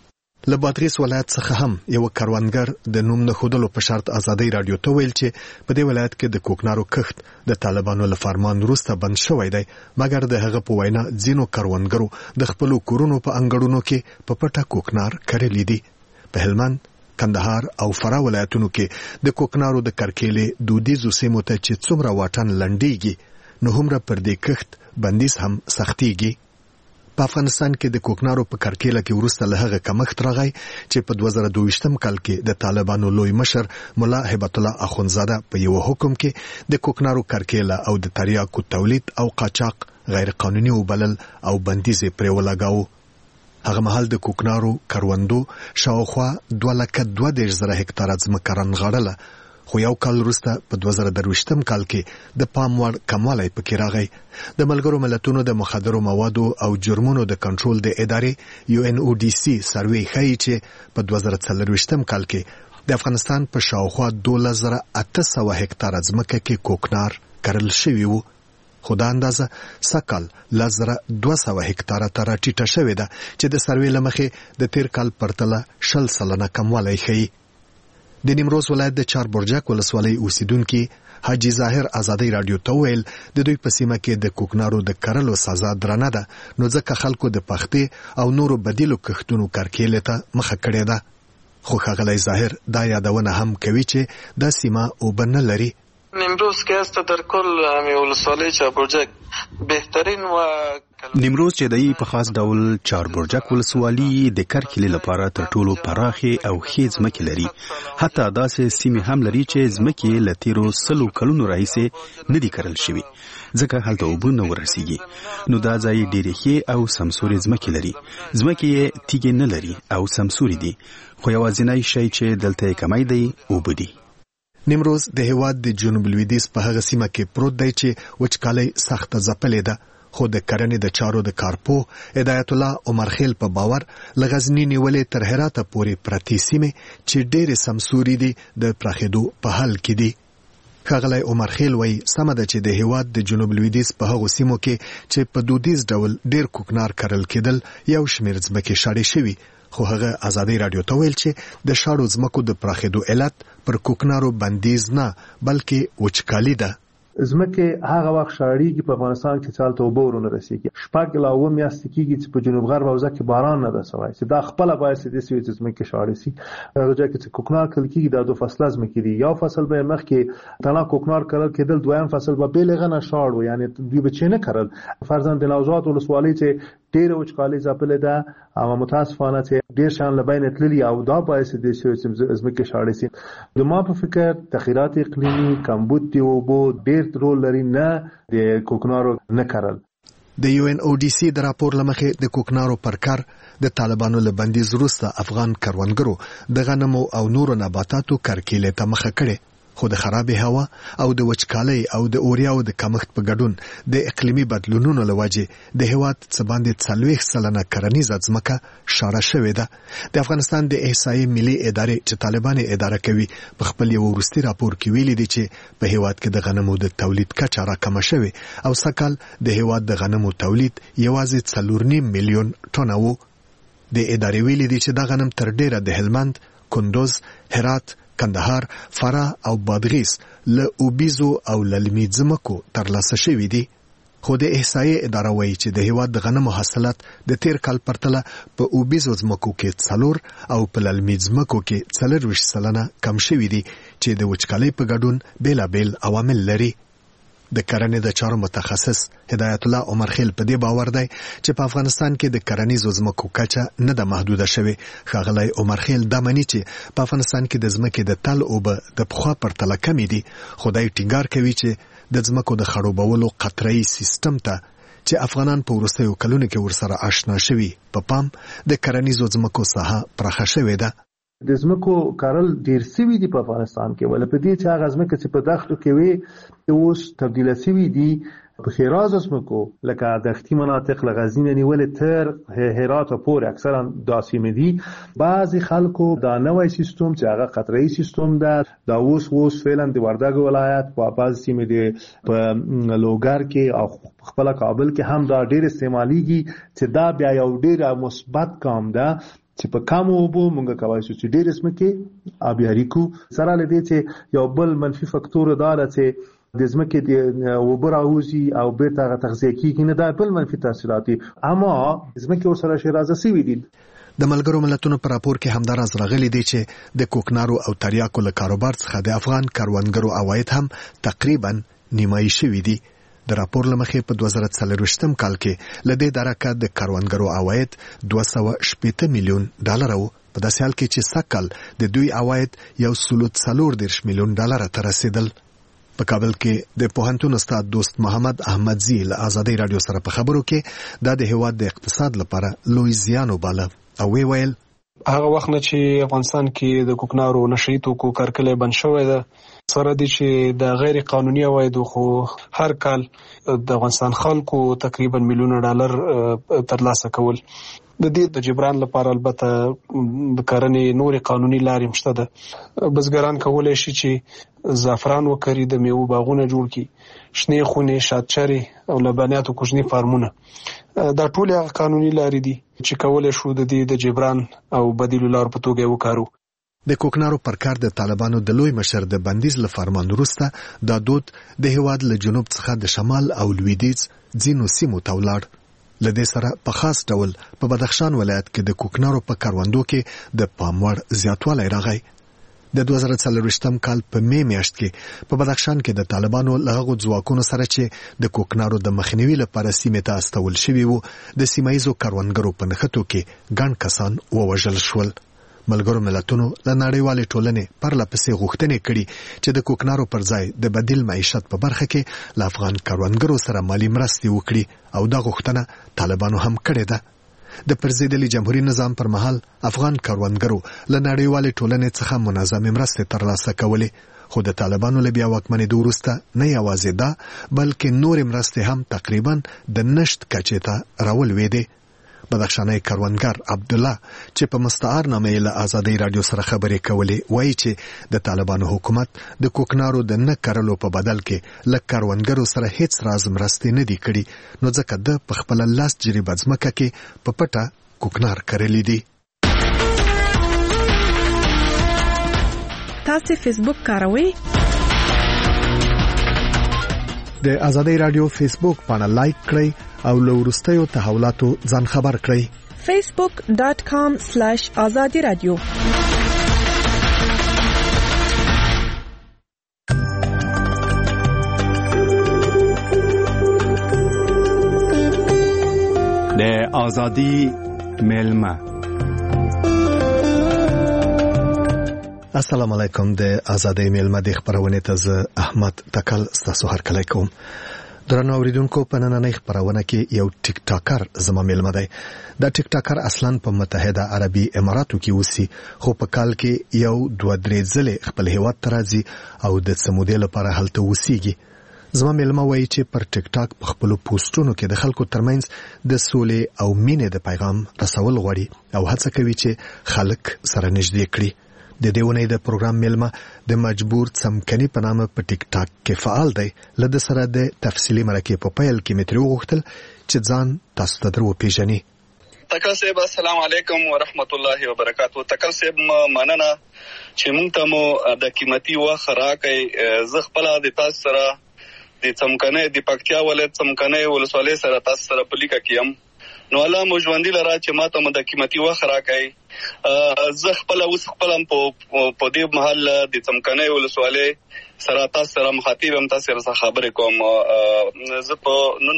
له بادغیس ولایت څخه هم یو کاروانګر د نوم نه خودلو په شرط ازادي رادیو ته ویل چې په دې ولایت کې د کوکنارو کښت د طالبانو له فرمان وروسته بند شوی دی، مګر د هغه په وینا ځینو کاروانګرو د خپل کورونو په انګړونو کې په پټه کوکنار کړلی دي. په هلمند، کندهار او فراه ولایتونو کې د کوکنارو د کرکېلې دودیزو سیمو ته چې څومره واټن لنډیږي نو هومره پر دې کښت بندیز هم سختیږي. په افغانستان کې د کوکنارو په کرکېله کې وروسته له هغه کمښت راغی چې په 2022م کال کې د طالبانو لوی مشر مولا هبت الله اخونزاده په یو حکم کې د کوکنارو کرکېله او د تریاکو تولید او قاچاق غیر قانوني وبلل او بندیز پرې ولګاوه. هغه مهال د کوکنارو کروندو شاوخوا 2,32,000 هکتاره ځمکه رانغاړله، خو یو کال وروسته په 2023م کال کې د پام وړ کموالی پکې راغی. د ملګرو ملتونو د مخدرو موادو او جرمونو د کنټرول د ادارې UNODC سروې ښیي چې په 2024م کال کې د افغانستان په شاوخوا 2,800 هکتاره ځمکه کې کوکنار کرل شوی وو، خو دا اندازه سکل 1,200 هکتاره ته راټیټه شوې ده چې د سروې له مخې د تیر کال پرتله 20% کموالی ښیي. د نیمروز ولایت د چاربرجک ولسوالۍ اوسیدونکو حاجی ظاهر ازادي رادیو ته ویل د دوی په سیمه کې د کوکنارو د کرلو سزا درنه ده، نو ځکه خلکو د پختې او نورو بدیلو کښتونو کرکېلې ته مخه کړې ده. خو ښاغلی ظاهر دا یادونه هم کوي چې دا سیمه اوبه نه لري. نیمروز که است در کل ولسوالۍ چاربرجک بهترین و نیمروز چې دای په خاص ډول چاربرجک ولسوالي د کرکېلې لپاره تر ټولو پراخه او ښې ځمکې لري. حتی داسې سیمې هم لري چې ځمکې له تیرو 100 کلونو راهیسې نه دي کرل شوي ځکه هلته اوبه نه ورسیږي. نو دا ځای ډېرې ښې او سمسورې ځمکې لري. ځمکې یې تیږې نه لري او سمسورې دي، خو یوازینی شی چې دلته یې کمی دی اوبه دي. نیمروز د هیواد د جنوب لویدیځ په هغه سیمه کې پروت دی چې وچکالۍ سخته ځپلې ده، خو د کرنې د چارو د کارپوه هدایت الله عمرخیل په باور له غزنی نیولې تر هراته پورې پرتې سیمې چې ډېرې سمسوري دي د پراخېدو په حال کې دي. ښاغلی عمرخیل وایي سمه ده چې د هیواد د جنوب لویدیځ په هغو سیمو کې چې په دودیز ډول ډېر کوکنار کرل کېدل یو شمېر ځمکې شاړې شوي، خو هغه ازادي رادیو ته ویل چې د شاړو ځمکو د پراخېدو علت پر کوکنارو بندیز نه بلکې وچکالي ده. ځمکه هغه وخت شاړېږي په افغانستان کې چالت اوبه ورونه رسېږي 6 لا 9 میاشتې کېږي چې په جنوب غرب حوزه کې باران نه رسوي چې دا خپل باعث دي چې ځمکه شاړې شي. هغه ځکه چې کوکنار کل کېږي دا 2 فصله ځمکې دي. یو فصل به مخ کې تنا کوکنار کړل کېدل، دویم فصل به بیلغه نه شاړو، یعنی دوی به چینه کړل. فرضاً د نوزاد ولسوالۍ چې ډېر وچکالي ځپلې ده او متاسفانه چې ډېر شان لبین تللی او دا باعث دي چې ځمکه شاړې شي. د ما په فکر تغیرات اقلیمي، کمبود دی اوبو ډېر رول لري نه د کوکنارو نه کړل. د UNODC د راپور لمخې د کوکنارو پر کار د طالبانو له بندیز وروسته افغان کروندګرو د غنمو او نورو نباتاتو کرکیلې ته مخه کړې، خو د خرابې هوا او د وچکالۍ او د اوریاو د کمښت په ګډون د اقلیمي بدلونونو له وجې د هېواد څه باندې 40% کرنیزه ځمکه شاړه شوې ده. د افغانستان د احصایې ملي ادارې چې طالبان اداره کوي په خپل یو وروستي راپور کې ویلي دي چې په هېواد کې د غنمو د تولید کچه راکمه شوې او سږ کال د هېواد د غنمو تولید یوازې 4.5 میلیون ټنه و. د ادارې ویلي دي چې دا غنم تر ډیره د هلمند، کندوز، هرات، کندهار، فراه او بادغیس له اوبیزو او للمي ځمکو ترلاسه شوي دي. خو د احصایې اداره وایي چې د هېواد د غنمو حاصلات د تیر کال پرتله په اوبیزو ځمکو کې 4 او په للمي ځمکو کې 40% کم شوي دي چې د وچکالۍ په ګډون بیلابیل عوامل لري. د کرنې د چارو متخصص هدایت الله عمر خیل په دې باور دی چې په افغانستان کې د کرنیزو ځمکو کچه نه ده محدوده شوې. ښاغلی عمر خیل دا مني چې په افغانستان کې د ځمکې د تل اوبه د پخوا پرتله کمې دي، خو دی ټینګار کوي چې د ځمکو د خړوبولو قطره‌یي سیستم ته چې افغانان په وروستیو کلونو کې ورسره آشنا شوي په پام د کرنیزو ځمکو ساحه پراخه شوې ده. د ځمکو کارل ډیر سوي دي په افغانستان کې، ول په دې چې هغه ځمکه چې په دښتو کې وي اوس تبدیل سوي دي په خیراز ځمکو لکه دښتي مناطق لغزنی نیولې تر هرات پورې اکثرا داسې دي. بعضی خلکو دا نوې سیستم چې هغه قطره‌ای سیستم ده دا اوس فعلا د وردګ ولایت په بعضی سیمې دي په لوګر کې او خپل کابل کې هم دا ډیر استعماليږي چې دا بیا یو ډیر مثبت کام ده چې په کم اوبو مونږ کولی شو چې ډېر ځمکې آبیاري کو. سره له دې چې یو بل منفي فکتور دا ده چې د ځمکې د اوبه راوځي او بیرته هغه تغذیه کېږي نه، دا بل منفي تاثیرات دي، اما ځمکې ورسره شیرازه سوي دي. د ملګرو ملتونو په راپور کې همداراز راغلي دي چې د کوکنارو او تریاکو له کاروبار څخه د افغان کروندګرو عواید هم تقریبا نیمایي شوي دي. د راپور لمخې په 2024 کال کې لدې درکه د کروندګرو عواید 280 میلیون ډالر وو، په داسې حال کې چې سږ د دوی عواید 140 میلیون ډالر ته رسیدل. په کابل کې د پوهنتون استاد دوست محمد احمدزی له آزادۍ رادیو سره په خبرو کې دا د هېواد د اقتصاد لپاره لوی زیان وباله او ویل هغه وخت نه چې افغانستان کې د کوکنارو نشئی توکو کارکلې بند شوی ده، سره دي چې د غیر قانوني عوایدو خو هر کال د افغانستان خلکو تقریبا میلیونه ډالر ترلاسه کول. د دې د جبران لپاره البته د کرنې نورې قانوني لارې مشته ده. بزګران کولای شي چې زعفران وکري، د میوو باغونه جوړ کړي، شنې خونې، شاتچرې او لبنیاتو کوچني فارمونه. دا ټول هغه قانوني لارې دي چې کولای شو د دې د جبران او بدیلو لار په توګه وکړو. د کوکنارو پر کار د طالبانو د لوی مشر د بندیز له فرمان وروسته دا دود د هېواد له جنوب څخه د شمال او لویدیځ ځینو سیمو ته ولاړ. له دې سره په خاص ډول په بدخشان ولایت کې د کوکنارو په کروندو کې د پام وړ زیاتوالی راغی. د 2024 کال په می میاشت کې په بدخشان کې د طالبانو له هغو ځواکونو سره چې د کوکنارو د مخنیوي لپاره سیمې ته استول شوي وو د سیمه ییزو کروندګرو په نښتو کې ګڼ کسان ووژل شول. ملګرو ملتونو له نړیوالې ټولنې پرله پسې غوښتنې کړي چې د کوکنارو پر ځای د بدیل معیشت په برخه کې له افغان کروندګرو سره مالي مرستې وکړي او دا غوښتنه طالبانو هم کړې ده. د پرځېدلي جمهوریت نظام پر مهال افغان کروندګرو له نړیوالې ټولنې څخه منظمې مرستې ترلاسه کولې، خو د طالبانو له بیا واکمنېدو وروسته نه یوازې دا بلکې نورې مرستې هم تقریبا د نشت کچې ته راولوېدې. بدخشاني کروندګر عبدالله چې په مستعار نامه له آزادۍ رادیو سره خبرې کولې وایي چې د طالبانو حکومت د کوکنارو د نه کرلو په بدل کې له کروندګرو سره هیڅ راز مرستې نه دي کړي، نو ځکه د په خپل لاس جریبه ځمکه کې په پټه کوکنار کرلې دي. تاسو فیسبوک کاروئ؟ د آزادۍ رادیو فیسبوک باندې لایک کړئ او له وروستیو تحولاتو ځان خبر کړئ. facebook.com/azadi radio. د آزادی میلمه. السلام علیکم. د آزادۍ میلمه د خبرونه ته زه احمد تکل ستاسو هرکلی کوم. درنو اوریدونکو، په نننۍ خبرونه کې یو ټیک ټاکر زما میلمه دی. دا ټیک ټاکر اصلاً په متحده عربي اماراتو کې اوسي، خو په کال کې یو 2-3 ځله خپل هیواد ته راځي او د سمودې لپاره هلته اوسيږي. زما میلمه وایي چې پر ټیک ټاک په خپل پوسټونو کې د خلکو ترمنځ د سولې او مینې د پیغام رسول غواړي او هڅه کوي چې خلک سره نږدې کړي. د دیونه د پروګرام میلمه د مجبور څمکني په نامه په ټیک ټاک کې فعال دی. لده سره د تفصیلی مرکه په پیل کې مترو غوښتل چې ځان تاسو ته درو پیژني. تکل صاحب السلام علیکم ورحمت الله وبرکاتہ. تکل صاحب مننه چې مونږ ته مو د قیمتي وخت راکړی. زه خپل د تاسو سره د څمکنه د پکتیا ولایت څمکنه ولسوالۍ سره تاسو سره په لیکه کېم. نو الله مو ژوندۍ لرا چې ماته مو د قیمتي وخت راکړی. زه خپل په دې محل د څمکنه ولسوالۍ سره تاسو سره مخاطب هم تاسو سره خبرې کوم. زه په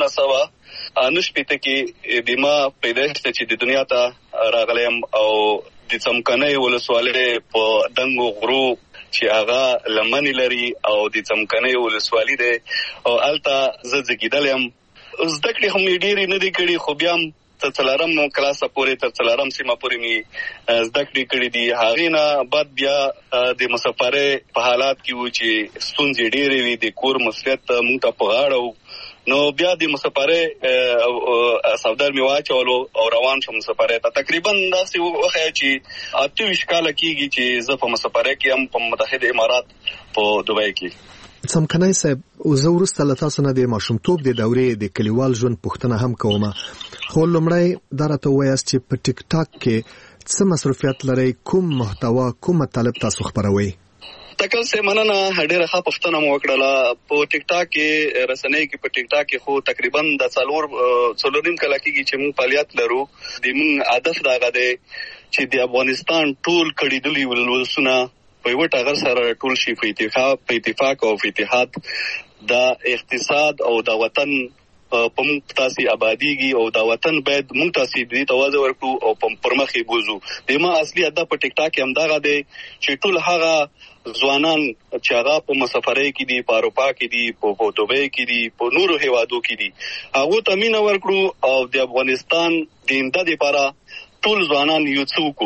1989 کې د ما پیدایښت چې د دنیا ته راغلم او د څمکنه ولسوالۍ په دنګو غرو چې هغه لمنې لري او د څمکنه ولسوالۍ ده او الته زه زګیدلم. زده کړې هم ډېرې نه دي کړې، خو بیا هم تر څلورم کلاس پورې تر څلورم سیمه پورې می زده کړې کړې دي. هغې نه بعد بیا د مسافرۍ په حالات کې و چې ستونزې ډېرې وي، د کور مسؤلیت مونږ ته په غاړه و. نو بیا د مسافرۍ سودار می واچولو او روان شوم مسافرۍ ته. تقریبا داسې وخت چې 28 کاله کېږي چې زه په مسافرۍ کې هم په متحده امارات په دوبۍ کې. څمکنای صاحب، زه وروسته له تاسو نه د ماشومتوب د دورې د کلیوال ژوند پوښتنه هم کوم، خو لومړی دا راته وایاست چې په ټیک ټاک کې څه مصروفیت لرئ، کوم محتوا، کوم مطالب تاسو خبروئ؟ تکل سه مننه ډېره ښه پوښتنه مو وکړله. په ټیک ټاک کې رسنۍ کې په ټیک ټاک کې خو تقریبا د څلورم کال کېږي چې موږ فعالیت لرو. د موږ هدف دا غواړي چې د افغانستان ټول کړيدلي ولسونه په یو ټاغر سره ټول شي په اتفاق او په اتحاد د اقتصاد او د وطن په موږ تاسو آبادیږي او د وطن باید موږ تاسو دې توازن ورکړو او پر مخې بوزو. د ما اصلي هدف په ټیک ټاک هم دا غواړي چې ټول هغه ځوانان چې هغه په مسافرۍ کې دي، په اروپا کې دي، په دوبۍ کې دي، په نورو هیوادو کې دي، هغه ته مینه ورکړو او د افغانستان د امداد لپاره ټول ځوانان یو څوک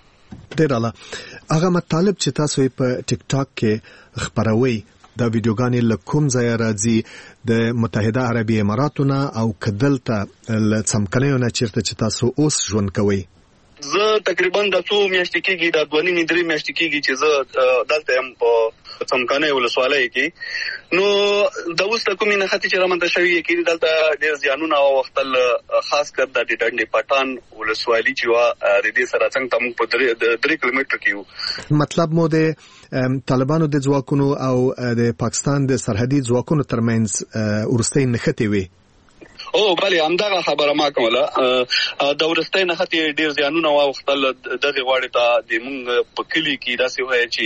ډیر اعلی. هغه مطالب چې تاسو په ټیک ټاک کې خبروي دا ویډیوګانې له کوم ځای راځي؟ د متحده عربي اماراتو نه او کدلته له څمکنیو نه چیرته چې تاسو اوس ژوند کوئ؟ زه تقریبا د 2 میاشتې کېږي، د 2.5-3 میاشتې کېږي چې زه دلته هم په څمکنه ولسوالۍ کې. نو د اوس د کومې نه خاطر چې رامنځته شوی کې دلته ډېر زیانونه او وختل، خاص کر د ډنډې پټان ولسوالۍ چې وا د دې سره څنګه تم په 3 کیلومتر کې وو. مطلب مو د طالبانو د ځواکونو او د پاکستان د سرحدي ځواکونو ترمنځ ورستۍ نښتې وي. او بله همدغه خبره ما کوله. د ورستۍ نښتې ډېر زیانونه واوښتل. دغه غواړي ته د موږ په کلي کې داسې وایي چې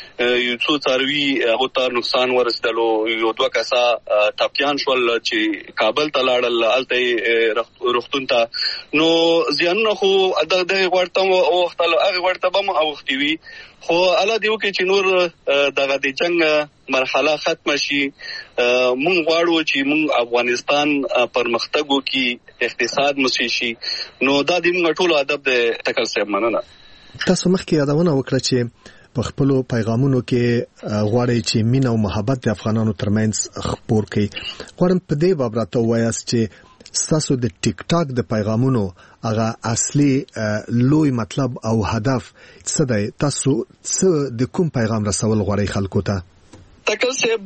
یو څو څاروي هغو ته نقصان ورسېدلو. یو 2 کسه ټپیان شول چې کابل ته لاړل، هلته یې روغتون ته. نو زیانونه خو دغه غواړي ته واوښتل، هغې غواړي ته به هم اوښتې وي. خو الله دې وکړي چې نور دغه د جنګ مرحله ختمه شي. مونږ غواړو چې مونږ افغانستان پرمختګ وکړي، اقتصاد مو شي. نو دا د موږ ټولو هدف دی. تکل صاحب مننه. تاسو مخکې یادونه وکړه چې په خپل پیغامونو کې غواړي چې مینه او محبت د افغانانو ترمنځ خپور کړي. غواړم په دې باب راته ووایاست چې ستاسو د ټیک ټاک د پیغامونو هغه اصلي لوی مطلب او هدف څه دی؟ تاسو څه د کوم پیغام رسول غواړئ خلکو ته؟ تکل صاحب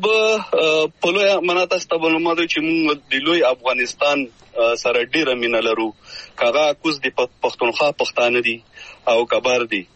په لوی مناته ستبلمه ده چې موږ د لوی افغانستان سره ډیره مینه لرو. کاغه کوز د پښتونخوا پښتانه دي او کبر دي.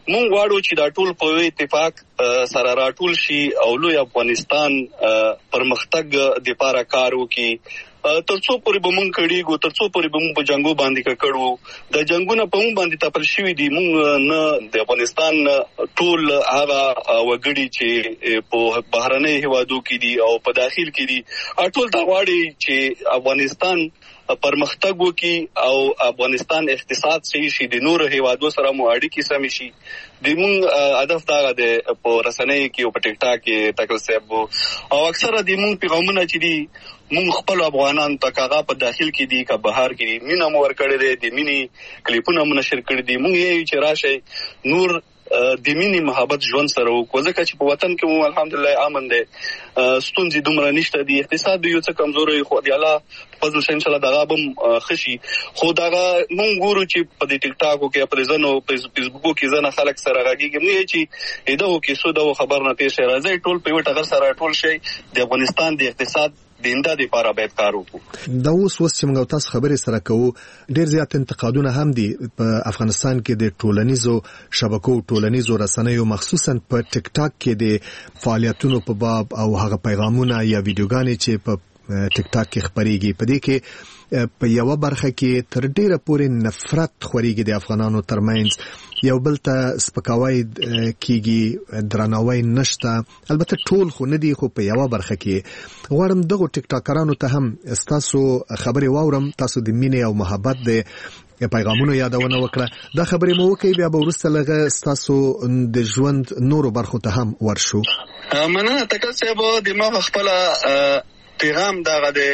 مونږ غواړو چې دا ټول په اتفاق سره راټول شي او لوی افغانستان پرمختګ د لپاره کار وکړي. ترڅو پورې به مونږ کړيګو، ترڅو پورې به مونږ په جنگو باندې کړو. د جنگونو په مونږ باندې تپل شوی دي. مونږ نه د افغانستان ټول هغه وګړي چې په بهرنۍ هیوادو کې دي او په داخل کې دي ټول دا غواړي چې افغانستان پرمختګ وکړي او افغانستان اقتصاد صحیح شي، د نور هیوادو سره مو اړیکې سم شي. د مونږ هدف دا دی په رسنۍ کې او په ټیک ټاک کې تکل صاحب او اکثره د مونږ پیغامونه چې دي مونږ خپل افغانان ته کاغه په داخل کې دي که بهر کې دي مینا مو ور کړی دی، د مینی کلیپونه مو نشر کړی دي. مونږ یې چې راشي نور د مینی محبت ژوند سره وکړو، ځکه چې په وطن کې مو الحمدلله امن دی، ستونزې دومره نشته دي، اقتصاد یو څه کمزوري خو دی الله فضل شي ان شاء الله دغه بم خشي. خو دغه مونږ ګورو چې په دې ټیک ټاکو کې په ځنو فیسبوکو کې ځنه خلک سره راګيږي مې چې دغه کې سوده خبر نه پیښه راځي ټول په وټه غر سره ټول شي د افغانستان د اقتصاد دینده د لپاره باید کار وکړو. دا اوس چې موږ تاسو خبرې سره کوو ډیر زیات انتقادونه هم دي په افغانستان کې د ټولنیزو شبکو ټولنیزو رسنیو مخصوصا په ټیک ټاک کې د فعالیتونو په باب او هغه پیغامونه یا ویډیوګانې چې په ټیک ټاک کې خبريږي په دې کې په یو برخه کې تر ډیره پورې نفرت خوريږي د افغانانو ترمنځ، یو بل ته سپکاوی کیږي، درناوی نشته. البته ټول خو نه دي، خو په یو برخه کې غواړم دغه ټیک ټاکرانو ته هم تاسو خبري واورم، تاسو د مینې او محبت د پیغامونو یادونه وکړه. دا خبرې مو وکړي بیا به ورسته لږه تاسو د ژوند نورو برخو ته هم ورشو. مننه تکل صاحب. د ما خپل پیغام دغه دی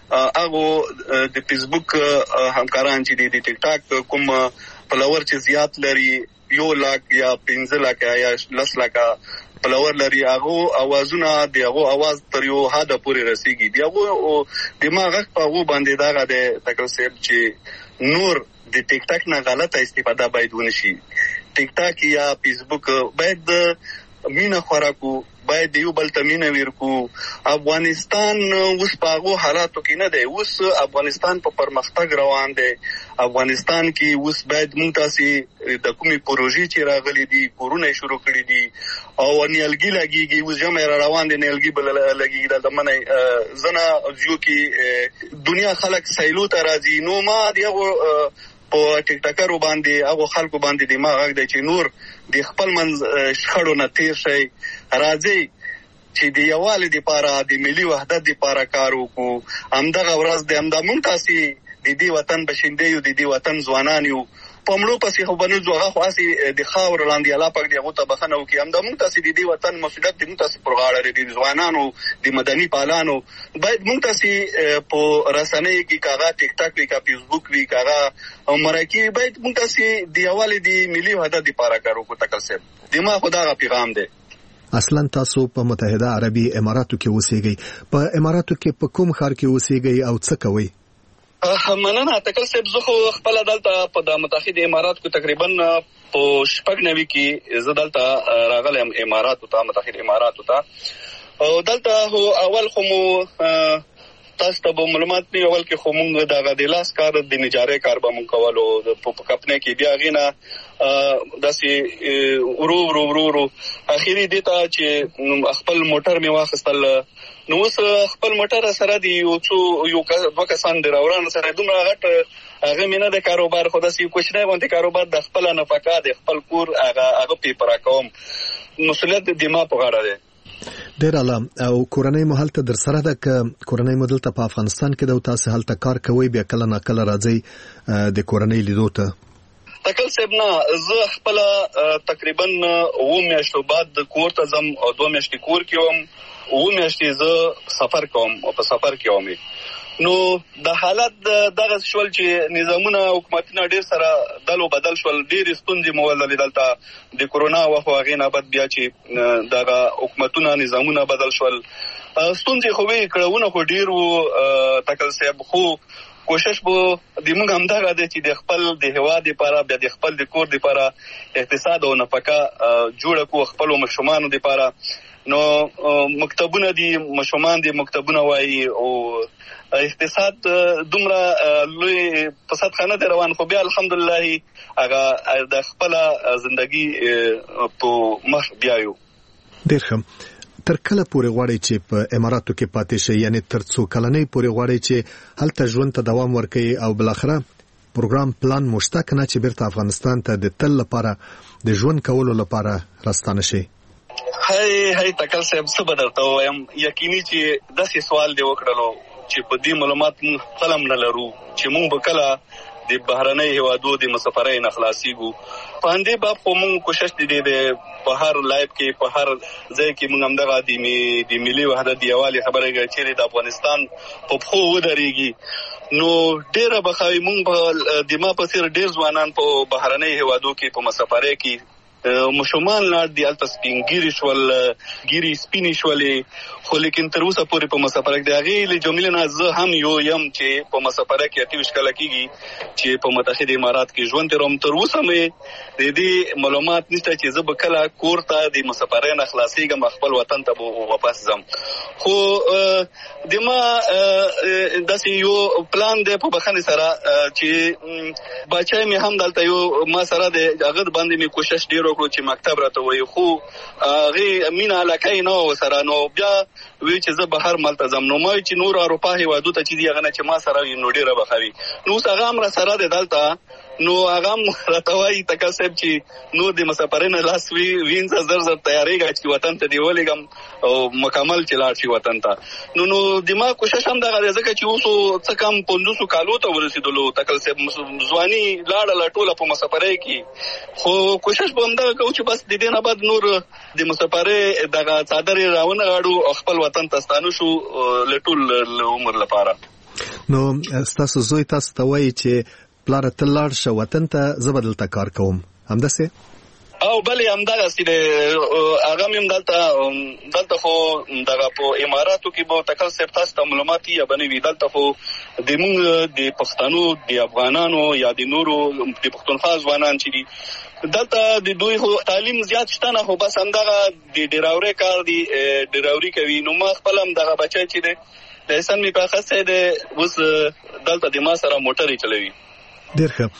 هغه د فیسبوک همکاران چې د ټیک ټاک کوم فلوور چې زیات لري 1 लाख یا 15 लाख یا 10 लाख فلوور لري، هغه اوازونه د هغه आवाज تر یو حد پورې رسیږي. دی هغه دماغ په هغه باندې دغه د تکل صاحب چې نور د ټیک ټاک نه غلطه استفاده باید ونشي. ټیک ټاک یا فیسبوک باید مینا خوراکو، باید یو بل تمینه ورکو. افغانستان اوس په هغه حالاتو کې نه دی، اوس افغانستان په پرمختګ روان دی. افغانستان کې اوس باید مونږ تاسو د کومي پروژې چې راغلي دي کورونه شروع کړي دي او نیالګي لګيږي، اوس جمع روان دي نیالګي بل لګيږي د منه زنه جو کې دنیا خلک سیلو ته راځي. نو ما دیغه په ټیک ټاکرو باندې هغه خلکو باندې دماغ غږ دی چې نور د خپل منځ شخړو نه تیر شي، راځي چې د یووالي لپاره د ملي وحدت لپاره کار وکړو. همدغه ورځ د همدا مونږ تاسو د دې وطن بشینده یو، د دې وطن ځوانان یو، پمړو پسې خو بنو ځوغه خو اسی د خاور لاندې الله پاک دی هغه ته بخنه وکي. همدا مونږ تاسو د دې وطن مسؤلیت د مونږ تاسو پر غاړه لري، د ځوانانو د مدني پالانو باید مونږ تاسو په رسنۍ کې کاغه ټیک ټاک وی کا فیسبوک وی کاغه او مرکی باید مونږ تاسو د یووالي د ملي وحدت لپاره کار وکړو. تکل صاحب دماغ خدای پیغام دی. اصلا تاسو په متحده عربي اماراتو کې اوسېږئ، په اماراتو کې په کوم ښار کې اوسېږئ او څه کوئ؟ مننه تکل صاحب. زه خو خپل دلته په د متحده امارات کې تقریبا په 96 کې زه دلته راغلم اماراتو ته، متحده اماراتو ته. او دلته هو اول خو مو تاسو ته معلومات دی، اول کې خو مونږ د غدلاس کار د نجاري کار به مونږ کولو په کپنه کې، بیا غینه داسې ورو اخیری دیتا چې خپل موټر می واخستل. نو اوس خپل موټر سره دی یو دوه کسان دی راوران سره دومره غټ هغه مینه د کاروبار خو داسې کوچنی باندې کاروبار د خپل نفقه د خپل کور هغه پیپر کوم، مسؤلیت د دماغ په غاړه دی. ډیر اعلی. او کورنۍ مو هلته در سره ده که کورنۍ مو دلته په افغانستان کې ده او تاسو هلته کار کوئ بیا کله نه کله راځئ د کورنۍ لیدو ته؟ تکل صاحب نه، زه خپل تقریبا 2 میاشتو بعد کور ته ځم او 2 میاشتې کور کې وم، 2 میاشتې زه سفر کوم او په سفر کې وم. نو د حالت دغه شول چې نظامونه حکومتونه ډیر سره دلو بدل شول، ډیر ستونزې مولل دلته د کورونا وخت هغه نه بعد بیا چې دغه حکومتونه نظامونه بدل شول، ستونزې خو وی کړهونه خو ډیر وو. تکل صاحب خو کوشش بو د موږ هم دا غواړي چې د خپل د هواد لپاره بیا د خپل د کور لپاره اقتصاد او نفقه جوړ کو، خپل مشمانو لپاره. نو مکتبونه دي مشومان دي مکتبونه وایي او اقتصاد دومره لوی فساد خانه دی روان خو بیا الحمدلله هغه د خپل ژوندۍ په مخ بیايو. ډېر ښه. تر کله پورې غواړي چې په اماراتو کې پاتې شي، یعنی تر څو کلنۍ پورې غواړي چې هلته ژوند ته دوام ورکړي او بلاخره پروګرام پلان مشته کنه چې بیرته افغانستان ته د تل لپاره د ژوند کولو لپاره راستانه شي؟ هاي تکل صاحب څه بدلته وایم، یقیني چې داسې سوال دی وکړلو چې په دې معلومات موږ قلم نه لرو چې موږ به کله د بهرنۍ هیوادو د مسافرۍ نه خلاصيږو. په همدې باب خو موږ کوشش دي د په هر لایف کې په هر ځای کې موږ همدغه د ملي وحدت د یووالي خبره کوي چې د افغانستان په پښو ودرېږي. نو ډېره بخاوي موږ د ما په څېر ډېر ځوانان په بهرنۍ هیوادو کې په مسافرۍ کې مشومان لاړ دي، هلته سپینګیري شول، ګیري سپینې شولې، خو لیکن تر اوسه پورې په مسافرک د هغې له جملې نه زه هم یو یم چې په مسافرک کې 28 کاله کېږي چې په متحده امارات کې ژوند کوم. تر اوسه مې د دې معلومات نشته چې زه به کله کور ته د مسافرۍ نه خلاصېږم، خپل وطن ته به واپس ځم. خو د ما داسې یو پلان دی په بخښنې سره چې باچای مې هم دلته یو ما سره د هغه باندې مې کوشش ډېر وکړو چې مکتب راته وایي، خو هغې مینه علاقه یې نه وه ورسره. نو بیا وی چې زه بهر ملته ځم. نو ما چې نور اروپا هېوادو ته چې دي هغه نه چې ما سره وي نو ډېره بخوي. نو اوس هغه هم را سره دی دلته، نو هغه هم راته وایي تکل صاحب چې نور د مسافرۍ نه لاس وینځه، زر زر تیارېږه چې وطن ته دې ولېږم او مکمل چې لاړ شي وطن ته. نو د ما کوشش هم دغه دی، ځکه چې اوس څه کم 15 کالو ته ورسېدلو تکل صاحب، ځواني لاړله ټوله په مسافرۍ کې. خو کوشش به همدغه کوو چې بس د دې نه بعد نور د مسافرۍ دغه څادر یې راونغاړو او خپل وطن ته ستانه شو له ټول عمر لپاره. نو ستاسو زوی تاسو ته وایي چې پلار ته لاړ شه وطن ته، زه به دلته کار کوم، همداسې؟ او بلې همدغسې دی. هغه مې هم دلته خو دغه په اماراتو کې به تکل صاحب تاسو ته معلومات یا به نه وي، دلته خو د موږ د پښتنو د افغانانو یا د نورو د پښتونخوا ځوانان چې دي دلته د دوی خو تعلیم زیات شته نه، خو بس همدغه د ډراورۍ کار دی، ډراوري کوي. نو ما خپل هم دغه بچی چې دی د احسان مې پاخه صاحب دی اوس دلته د ما سره موټرې چلوي. ډېر ښه.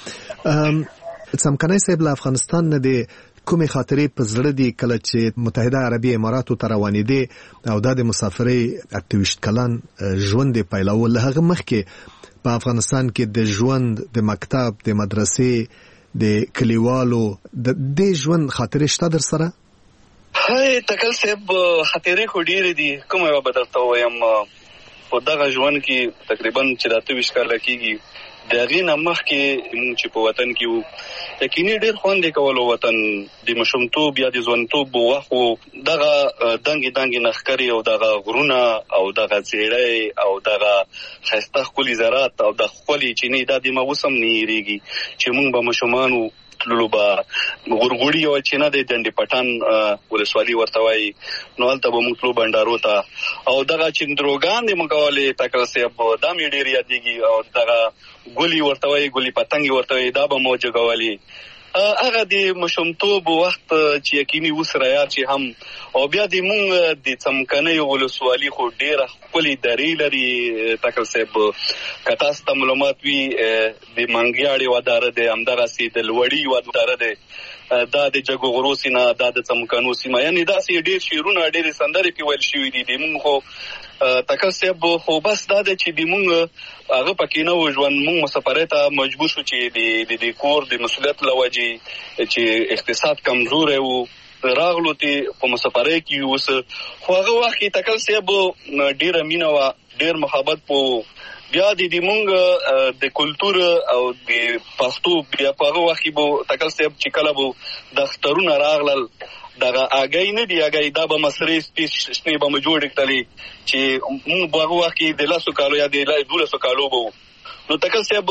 څمکنی صاحب له افغانستان نه د کومې خاطرې په زړه دي کله چې متحده عربي اماراتو ته روانېدې او دا د مسافرۍ 28 کلن ژوند یې پیلول؟ له هغه مخکې په افغانستان کې د ژوند د مکتب د مدرسې د کلیوالو د دې ژوند خاطرې شته در سره؟ هاي تکل صاحب خاطرې خو ډېرې دي، کومه یوه به درته ووایم. په دغه ژوند کې تقریبا چې 28 کاله کېږي د هغې نه مخکې مونږ چې په وطن کې وو یقیني ډېر خوند یې کولو. وطن د ماشومتوب یا د ځوانتوب وخت و، دغه دنګې دنګې نښکرې او دغه غرونه او دغه څېړۍ او دغه ښایسته ښکلي زراعت او د ښکلې چینې دا د ما اوس هم نه هېرېږي چې مونږ به ماشومان وو تللو به غورغوړي یوه چینه دی ډنډې پټان ولسوالي ورته وایي، نو هلته به مونږ تلو بنډارو ته او دغه چندروګان دې مونږ کولې تکل صاحب دا مې ډېر یادېږي او دغه ګلي ورته وایي ګلي پتنګې ورته وایي دا به مو جګولې. هغه د ماشومتوب وخت چې یقیني اوس رایاد چې هم او بیا د مونږ د څمکنیو ولسوالي خو ډېره ښکلې درې لري تکل صاحب. که تاسو ته معلومات وي د منګیاړې وداره دی، همدغسې د لوړي وداره دی، دا د جګو غرو سیمه، دا د څمکنو سیمه، یعنې داسې ډېر شعرونه ډېرې سندرې پې ویل شوي دي. د مونږ خو تکل صاحب خو بس دا دی چې د مونږ هغه پکې نه و ژوند، مونږ مسافرۍ ته مجبور شو چې د کور د مسؤلیت له وجې چې اقتصاد کمزوری و راغلو ته په مسافرۍ کې اوس. خو هغه وخت کې تکل صاحب ډېره مینه وه، ډېر محبت په بیا د مونږ د کلتور او د پښتو بیا په هغه وخت کې به تکل صاحب چې کله به د اخترونه راغلل دغه آګۍ نه دي آګۍ دا به مسرې شنې به مو جوړې کړلې چې مونږ په هغه وخت کې د 10 کالو یا د 12 کالو به نو تکل صاحب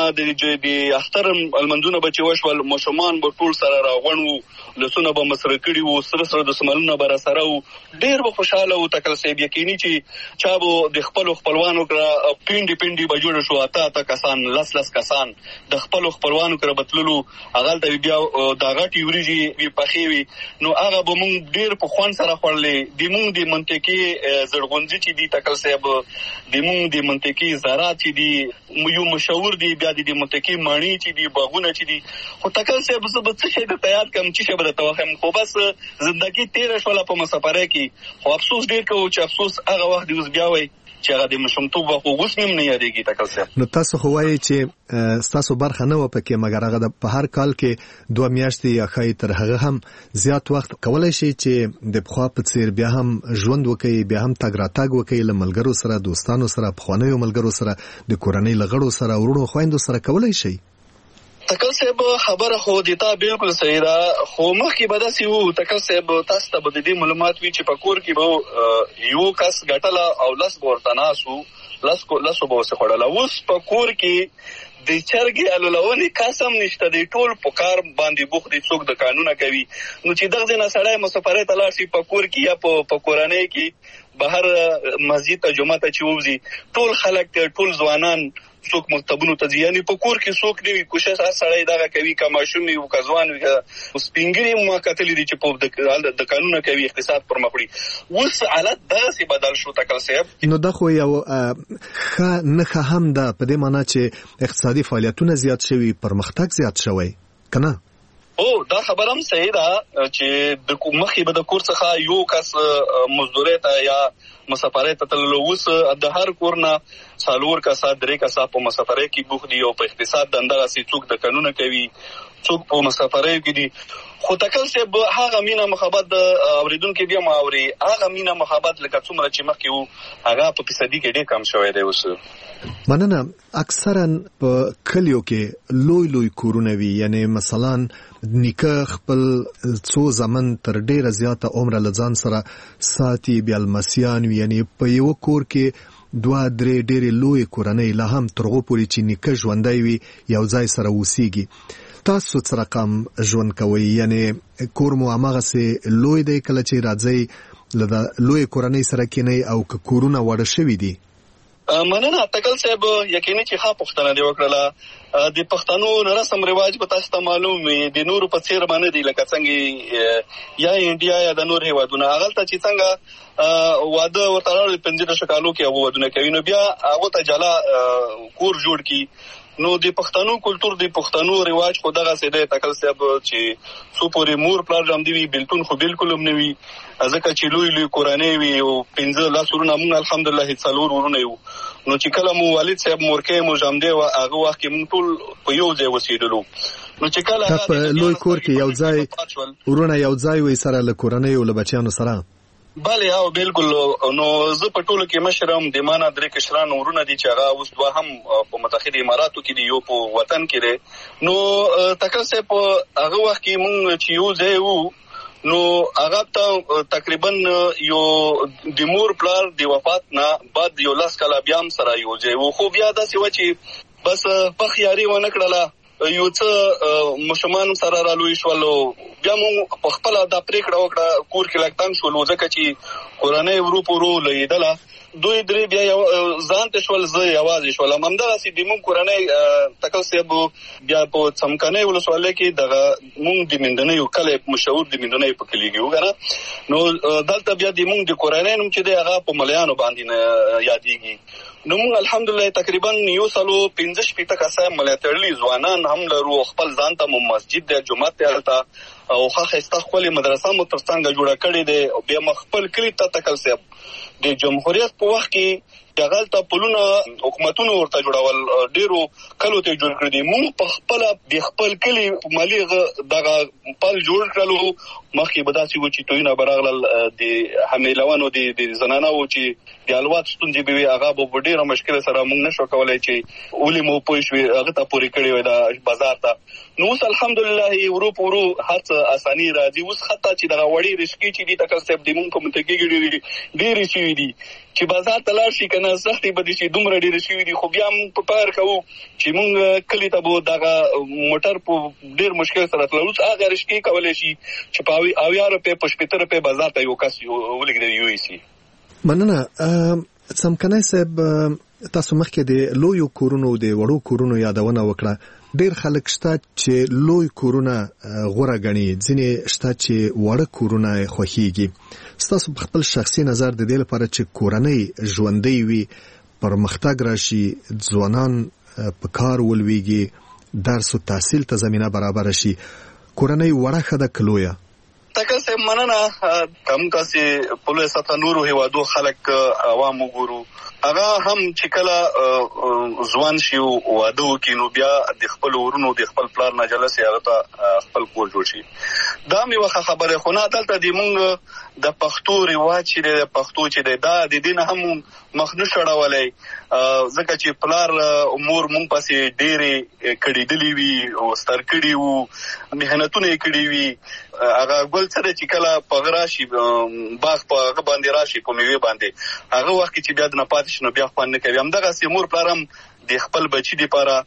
د اختر المنځونه به چې وشول ماشومان به ټول سره راغونډ وو لسونه به مسره کړي وو سره د سمالونه به راسره وو ډېر به خوشحاله وو تکل صاحب یقیني چې چا به د خپلوانو کړه پینډي به جوړ شو اته کسان لس کسان د خپلوانو کړه بتللو هغه ته بیا د غټي وریجی پخې وي نو هغه به مونږ ډېر په خوان سره خورلې د مونږ د منطقي زړغونځي چې دی تکل صاحب د مونږ د منطقي زراعت چې دی یو مشهور دی بیا د منطقي مانی چې دی باغونه چې دی خو تکل صاحب زه به څه شي د تیار کم چې شي به توهم خو بس زندگی تیر شوله په مسافره کې خو افسوس ډیر کوو چې افسوس هغه وخت دی اوس بیا وای چې هغه د مشمتوب خو اوس هم نه یادېږي تکل صاحب. نو تاسو خو وایي چې تاسو برخه نه و پکې مګر هغه په هر کال کې 2 میاشتې یا خای تر هغه هم زیات وخت کولای شي چې د بخوا په څیر بیا هم ژوند وکړي بیا هم تګ راتګ وکړي له ملګرو سره دوستانو سره پخوانیو ملګرو سره د کورنۍ لغړو سره ورونو خويندو سره کولای شي. تکل صاحب خبره خو دیتا بالکل صحیح ده خو مخکې به داسې وو تکل صاحب تاسو ته به د دې معلومات وي چې په کور کې به یو کس ګټله او لس به ورته ناسو لسو به ورسې خوړله اوس په کور کې د چرګې الولونې قسم نشته دی ټول په کار باندې بوخت دي څوک د قانونه کوي نو چې دغه ځای نه سړی مسافرۍ ته لاړ شي په کور کې یا په کورنۍ کې بهر مسجد ته جمعه ته چې ووځي ټول خلک ټول ځوانان څوک مکتبونو ته ځي یعنې په کور کې څوک نه وي کوشش هر سړی دغه کوي که ماشوم وي که ځوان وي سپینګري ما کتلي دي چې د قانونه کوي اقتصاد پر مخ وړي اوس حالت داسې بدل شو تکل صاحب. نو دا خو یو ښه نښه هم ده په دې معنی چې اقتصادي فعالیتونه زیات شوي پرمختګ زیات شوی که نه؟ دا خبر هم صحیح ده چې د مخې به د کور څخه یو کس مزدورۍ ته یا مسافرۍ ته تللو اوس د هر کور نه 4 کسه 3 کسه په مسافرۍ کې بوخت دي او په اقتصاد دندغسې څوک د قانونه کوي څوک په مسافرۍ کې دي خو تکل صاحب هغه مینه محبت اوریدونکو بیا ما اوري هغه مینه محبت لکه څومره چې مخکې وو هغه په فیصدي کې ډېر کم شوی دی اوس. مننه. اکثرا په کلیو کې لوی کورونه وي یعنی مثلا نیکه خپل څو زمن تر ډیره زیاته عمر لزان سره ساتي بیا المسیان یعنی په یو کور کې 2-3 ډېرې لوی کورنۍ لا هم ترغو پورې چې نیکه ژوندی وي یو ځای سره اوسېږي. تاسو څه رقم ژوند کوئ یعنی کور مو هماغسې لوی دی کله چې راځئ له لوی کورنۍ سره کینئ او که کورونه واړه شوي دي؟ مننه تکل صاحب یقیني چې ښه پوښتنه دې وکړله د پښتنو رسم رواج به تاسو ته معلوم وي د نورو په څیر باندې دي لکه څنګه یا انډیا یا د نور هیوادونو هغلته چې څنګه واده ورته راوړي 15 کالو کې ودونه کوي نو بیا هغه ته جلا کور جوړ کی نو د پښتنو کلچر د پښتنو رواج خو دغه سیده تکل صاحب چې څو پورې مور پلار جام دی بالکل خو بالکل هم نه وي ځکه چې لوی کورنۍ وي او 15 لاسورونه موږ الحمدلله 4 ورونه یو نو چې کله مو والد صاحب مورکې مو جام دی او هغه وخت کې موږ ټول په یو ځای وسیدلو نو چې کله په لوی کور کې یو ځای ورونه یو ځای وي سره له کورنۍ او له بچیانو سره بله او بالکل نو زه په ټولو کې مشرم د مانه 3 کشران ورونه دي چې هغه اوس دوه هم په متحده اماراتو کې دي یو په وطن کې دی نو تکل صاحب هغه وخت کې مونږ چې یو ځای وو نو هغه ته تقریبا یو د مور پلار د وفات نه بعد یو لاس کاله بیا هم سره یو ځای وو خو بیا داسې و چې بس په خیاري ونه کړله یو څه مشمان سره رالوي شولو بیا موږ په خپل د پریکړه وکړه کور کې لګتان شولو ځکه چې کورنۍ ورو لیدله 2-3 بیا ځان ته شول زه یوازې شولم همدغسې د موږ کورنۍ تکل صاحب بیا په څمکنۍ ولسوالۍ کې دغه موږ د مندنیو کلی مشهور د مندنیو په کلي کې وګڼه نو دلته بیا د موږ د کورنۍ نوم چې دی هغه په ملیانو باندې یادېږي نو موږ الحمدلله تقریبا 115 کسه ملاتړلي ځوانان هم لرو خپل ځان ته مسجد د جمعه ته هلته او ښه خپل مدرسه مو ترڅنګ جوړه کړې ده او بیا خپل کلی ته تکل صاحب د جمهوریت په وخت کې دغه ته پلونه حکومتونو ورته جوړول ډیرو کلو ته جوړ کړی دي موږ په خپل د خپل کلی مالی دغه پل جوړ کړلو مخکې به داسې و چې توینه برغلل د حمیلوانو د زنانه و چې د الوات ستونزې به وي هغه به ډیره مشکل سره موږ نشو کولای چې ولې مو پوه شوي هغه ته پورې کړی وي د بازار ته نو اوس الحمدلله ورو په ورو هر څه اساني راځي. اوس حتی چې دغه وړي رشکې چې دي تکل صاحب د مونږ په منطقې کې ډېرې شوي دي چې بازار ته لاړ شي که نه سختې به دي چې دومره ډېرې شوي دي. خو بیا موږ په کار کوو چې موږ کلي ته به دغه موټر په ډېر مشکل سره تلل. اوس هغه رشکې کولی شي چې په 80 روپۍ په 80 روپۍ بازار ته یو کس ولېږدوي یوسي. مننه. څمکنی صاحب تاسو مخکې د لویو کورونو د وړو کورونو یادونه وکړه. ډېر خلک شته چې لوی کورونه غوره ګڼي، ځینې شته چې وړه کورونه خوښیږي. ستاسو په خپل شخصي نظر د دې لپاره چې کورنۍ ژوندۍ وي، پرمختګ راشي، ځوانان په کار ولویږي، درس او تحصیل ته زمینه برابر شي، کورنۍ وړه ښه ده که لویه؟ تکل صاحب مننه. کوم کاسې په لویه سطحه نورو هیوادو خلک عوام وګورو، هغه هم چې کله ځوان شي او واده وکړي نو بیا د خپل ورونو د خپل پلار نه جلس هغه ته خپل کور جوړ شي. دا مې وخه خبره خو نه دلته د مونږ د پښتو رواج چې د پښتو چې د دا د دین هم مخ نه شړولای، ځکه چې پلار امور مونږ پسې ډېرې کړېدلې وي او ستر کړي وو، مهنتونه یې کړي وي. هغه ګل سره چې کله په غراشي باغ په هغه باندې راشي په میوه باندې، هغه وخت چې بیا د نه پاتې شنو بیا خوان نه کوي. همدغه مور پلار هم د خپل بچی لپاره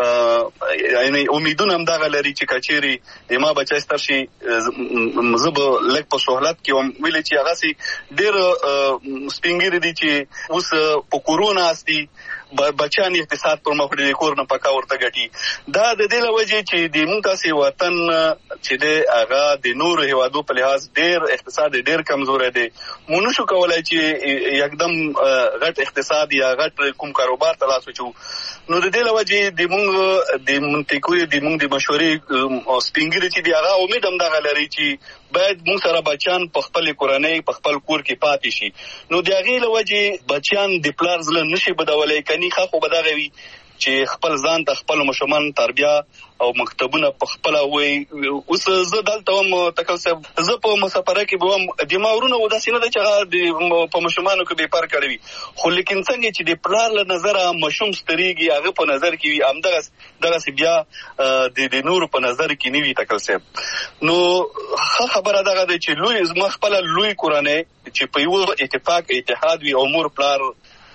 یعنی امیدونه هم دغه لري چې کچېری د ما بچی ستر شي زه به لږ په سهولت کې وم. ویلې چې هغه سي ډېر سپینګری دي چې اوس په کورونا استي بچان اقتصاد پر مخ د کور نه پکا ورته غټي. دا د دې لوجه چې د مونږ تاسو وطن چې د هغه د نور هیوادو په لحاظ ډېر اقتصاد ډېر کمزور دی. مونږ شو کولای چې یکدم غټ اقتصاد یا غټ کوم کاروبار ته لاس وچو. نو د دې لوجه د مونږ د منطقې د مونږ د مشورې سپینګری چې دی هغه امید هم دغه لري چې باید مونږ سره بچان په خپل کورنۍ په خپل کور کې پاتې شي. نو د هغې لوجه بچیان د پلار زړه نشي بدولی، کني خو به دغه وي چې خپل ځان ته خپل ماشومان تربیه او مکتبونه په خپل وای. اوس زه دلته هم تکل صاحب زه په مسافره کې به هم د ماورونه و داسې نه ده چې هغه په ماشومانو کې بې پر کړی وي، خو لیکن څنګه چې د پلار له نظره ماشوم سترېږي هغه په نظر کې وي، همدغسې بیا د نورو په نظر کې نه وي تکل صاحب. نو ښه خبره دغه ده چې لوی زما خپله لوی کورنۍ چې په یو اتحاد وي او مور پلار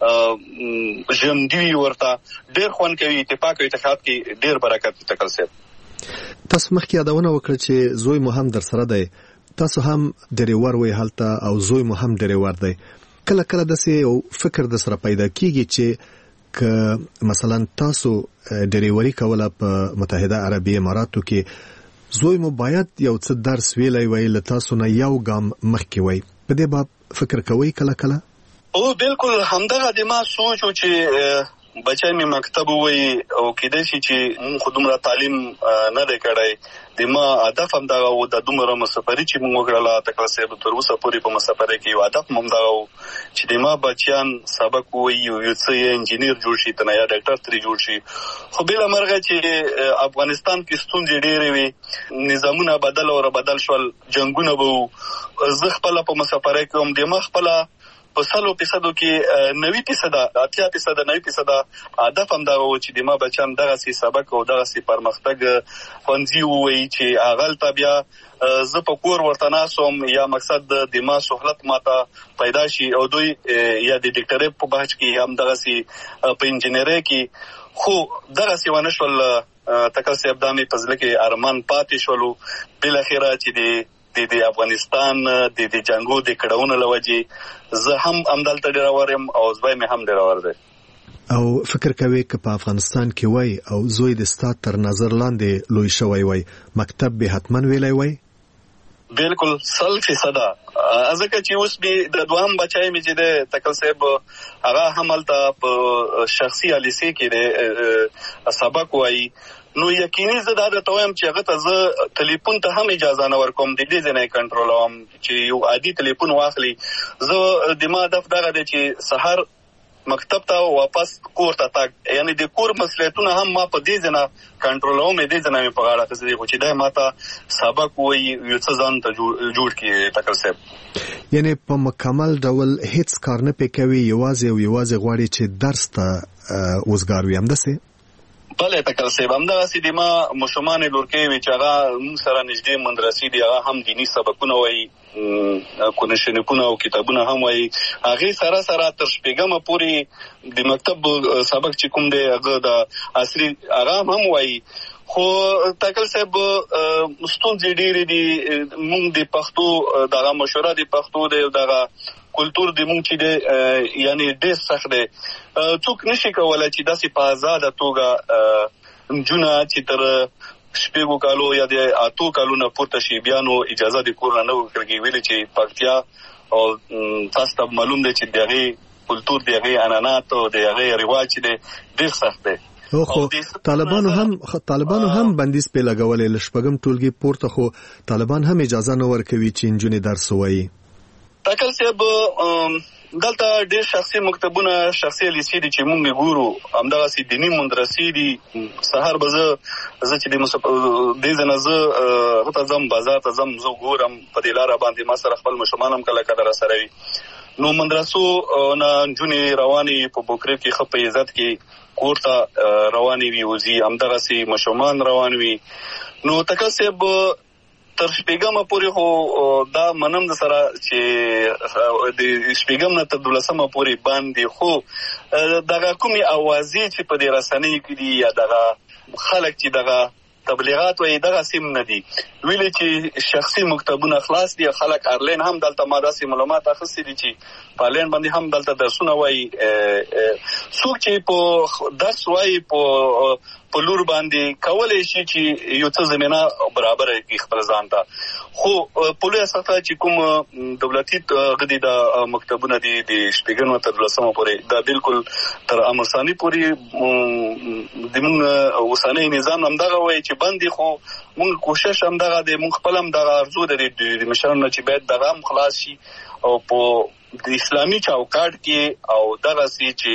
ژوندي ورته ډېر خوند کوي. اتفاق او اتحاد کې ډېر برکت تکل صاحب. تاسو مخکې یادونه وکړه چې زوی مو هم در سره دی، تاسو هم ډریور وئ هلته او زوی مو هم ډریور دی. کله کله داسې یو فکر در سره پیدا کیږي چې که مثلا تاسو ډریوري کوله په متحده عربي اماراتو کې، زوی مو باید یو څه درس ویلی وی له تاسو نه یو ګام مخکې وی. په دې باب فکر کوئ کله کله؟ او بالکل همدغه د ما سوچ و چې بچی مې مکتب ووایي او کېدای شي چې مونږ خو دومره تعلیم نه دی کړی. د ما هدف همدغه و د دومره مسافري چې مونږ وکړله تکل صاحب تر اوسه پورې په مسافرۍ کې یو هدف مو همدغه و چې د ما بچیان سبق ووایي یو څه یې انجینیر جوړ شي ته نه یا ډاکټر ترې جوړ شي. خو بېله مرغه چې افغانستان کې ستونزې ډېرې وي، نظامونه بدل او رابدل شول، جنګونه به وو. زه خپله په مسافرۍ کې هم د ما خپله په 100% کې 90% 80% 90% هدف هم دغه و چې د ما بچیان دغسې سبق او دغسې پرمختګ ښوونځي ووایي چې هغلته بیا زه په کور ورته ناست وم یا مقصد د ما سهولت ماته پیدا شي او دوی یا د ډاکټرۍ په بحث کې هم دغسې په انجینرۍ کې. خو دغسې ونه شول تکل صاحب، دا مې په زړه کې ارمان پاتې شولو. بالاخره چې د افغانستان د جنګو د کړهونو له وجې زه هم همدلته ډېرور یم او زوی مې هم ډېرور دی. او فکر کوي که په افغانستان کې وای او زوی د ستا تر نظر لاندې لوی شوی وای، مکتب به حتما ویلی وای؟ بالکل 100%. ځکه چې اوس مې د دوهم بچی مې چې دی تکل صاحب هغه هم هلته په شخصي الیسې کې دی سبق وایي. نو یقیني زه دا درته وایم چې هغه ته زه ټلیفون ته هم اجازه نه ورکوم، د دې ځای نه یې کنټرولوم چې یو عادي ټلیفون واخلي. زه د ما هدف دغه دی چې سهار مکتب ته واپس کور ته تګ، یعنی د کور مسؤلیتونه هم ما په دې ځای نه کنټرولوم، دې ځای نه مې په غاړه اخیستی خو چې دی ما ته سبق ووایي یو څه ځان ته جوړ کړي تکل صاحب. یعنی په مکمل ډول هیڅ کار نه پې کوي، یوازې او یوازې غواړي چې درس ته وزګار وي، همداسې؟ بله تکل صاحب همدغسې د ما ماشومانې لورکۍ وي چې هغه موږ سره نږدې مدرسې دي، هغه هم دیني سبقونه وایي، کنشنکونه او کتابونه هم وایي. هغې سره سره تر شپږمه پورې د مکتب سبق چې کوم دی هغه د عصري هغه هم وایي. خو تکل صاحب ستونزې ډېرې دي. موږ د پښتو دغه مشوره د پښتو دی او دغه کلتور د مونږ چې دی یعنی ډېر سخت دی. څوک نشي کولی چې داسې په آزاده توګه نجونه چې تر 6 کالو یا د 8 کالو نه پورته شي بیا نو اجازه د کور نه نه ورکړل کېږي. ویلې چې پکتیا او تاسو ته معلوم دی چې د هغې کلتور د هغې عنعنات او د هغې رواج چې دی ډېر سخت دی. خو طالبانو هم بندیز په لګولې ل شپږم ټولګي پورته، خو طالبان هم اجازه نه ورکوي چې نجونې درس ووایي. تکل صاحب دلته ډېر شخصي مکتبونه شخصي لیسې دي چې مونږ ګورو، همدغسې دیني مدرسې دي. سهار به زه چې دې ځنه زه هغه ته ځم، بازار ته ځم، زه ګورم په دې لاره باندې ما سره خپل ماشومان هم کله کله راسره وي. نو مدرسو نه نجونې روانې په بوکرې کې ښه په عزت کې کور ته روانې وي وځي، همدغسې ماشومان روان وي. نو تکل صاحب تر شپږمه پورې خو دا منم د سره چې د شپږم نه تر 12مه پورې باندې، خو دغه کومې اوازې چې په دې رسنیو کې دي یا دغه خلک چې دغه تبلیغات وایي دغه سیم نه دي. ویلې چې شخصي مکتبونه خلاص دي، خلک آنلاین هم دلته ما داسې معلومات اخیستي دي چې په آنلاین باندې هم دلته درسونه وایي. څوک چې په درس وایي په لور باندې کولی شي چې یو څه زمینه برابر کړي خپل ځان ته. خو په لویه سطحه چې کوم دولتي غدي د مکتبونه دي د شپږم تر 12مه پورې دا بالکل تر امر ثاني پورې د موږ اوسنی نظام همدغه وایي چې بندي. خو موږ کوشش همدغه دی، موږ خپل همدغه ارزو لري د مشرانو چې باید دغه هم خلاص شي او په د اسلامي چوکاټ کې او دغسې چې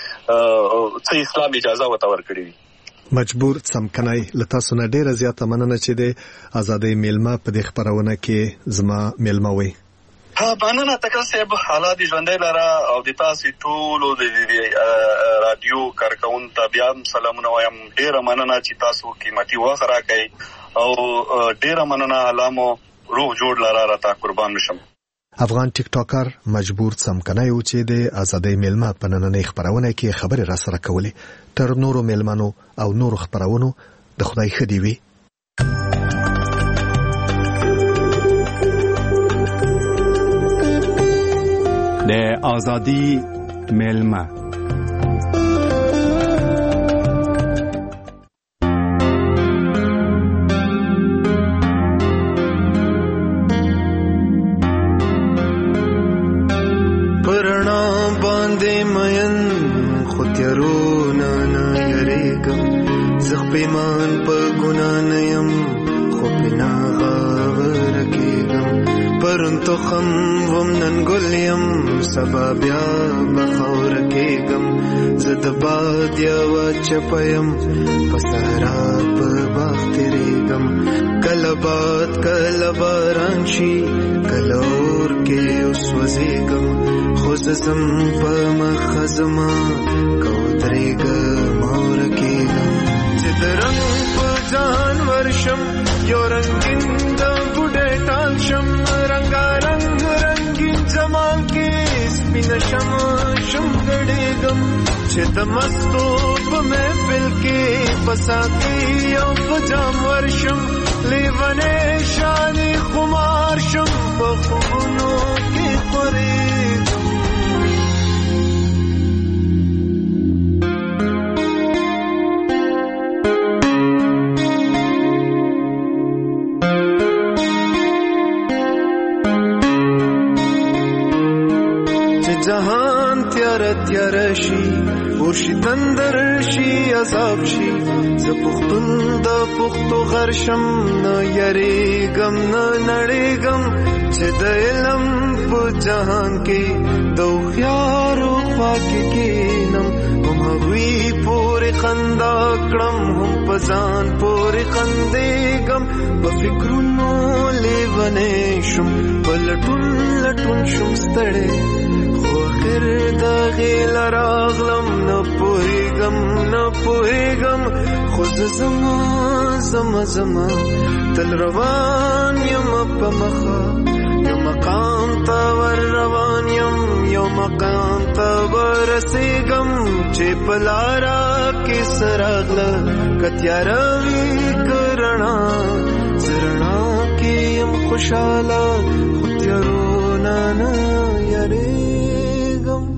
څه اسلام اجازه ورته ورکړې وي. مجبور څمکنی له تاسو نه ډېره زیاته مننه چې د ازادۍ میلمه په دې خپرونه کې زما میلمه وئ. مننه تکل صاحب، حالات ژوندی لره او د تاسې ټولو د رادیو کارکوونکو ته بیا هم سلامونه وایم. ډېره مننه چې تاسو قیمتي وخت راکئ او ډېره مننه الله مو روغ جوړ لره راته قربان شم. افغان ټیک ټاکر مجبور څمکنی و چې د ازادۍ میلمه په نننۍ خپرونه کې خبرې را سره کولې. تر نورو میلمنو او نورو خپرونو د خدای ښه دې وي. د ازادۍ میلمه پیمان په ګنا نه یم خو پینا غاور کېږم پرون تخم وم نن ګل یم سبا بیا به خاوره کېږم زه د باد یوه چپه یم په صحرا په باغ تېرېږم کله باد کله باران شي کله اور کې وسوځېږم خو زه ځم په مخه زما که ودرېږم اوره کېږم چې د رنګ په ځان ورشم یو رنګین د بوډۍ ټال شم رنګارنګ رنګین زمان کې سپینه شم ګډېږم چې د مستو په محفل کې په ساقي او په جام ورشم لیونی شانې خمار شم په خوبونو کې خورېږم. جهان تیار شي ورشي تندر شي عذاب شي زه پښتون د پښتو غرشم نه یریږم نه نړېږم چې د علم په جهان کې د هوښیارو خوا کې کښېنم هم هغوی پورې خندا کړم هم په ځان پورې خندېږم په فکرونو لیونی شم په لټون شم ستړی خو آخر د غیل راغلم نه پوهیږم خو زما تل روان یم په مخه یو مقام ته ور روان یم یو مقام ته ورسیږم چې په لاره کې سراغله کتیاره وي کرنا زرنا کې یم خوشاله خو تیارونه نه یریږم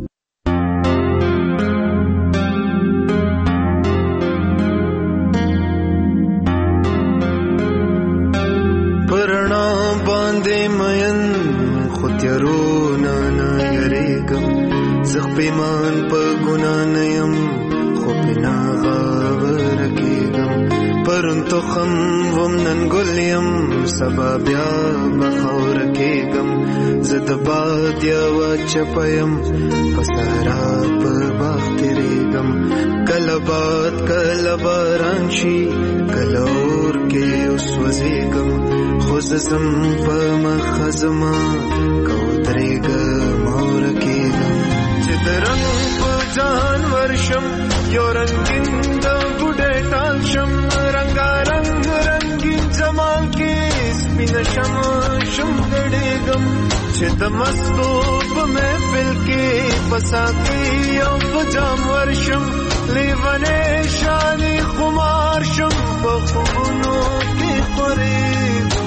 پرنا باندې مین خو تیارونه نه یریږم زه پیمان په ګناه نه یم خو په ناغاور کېږم پرون تخم وم نن ګل یم سبا بیا به خاوره کېږم زه د باد یوه چپه یم په صحرا په باغ تېرېږم کله باد کله باران شي کله اور کې وسوځېږم خو زه ځم په مخه زما که ودرېږم او ورکېږم چې د رنګ په ځان ورشم یو رنګین د بوډۍ ټال شم رنګارنګ رنګین جمال کې سپینه شم ګډېږم چې د مستو په محفل کې په ساقي او په جام ورشم لیونی شانې خمار شم په خوبونو کې خورېږم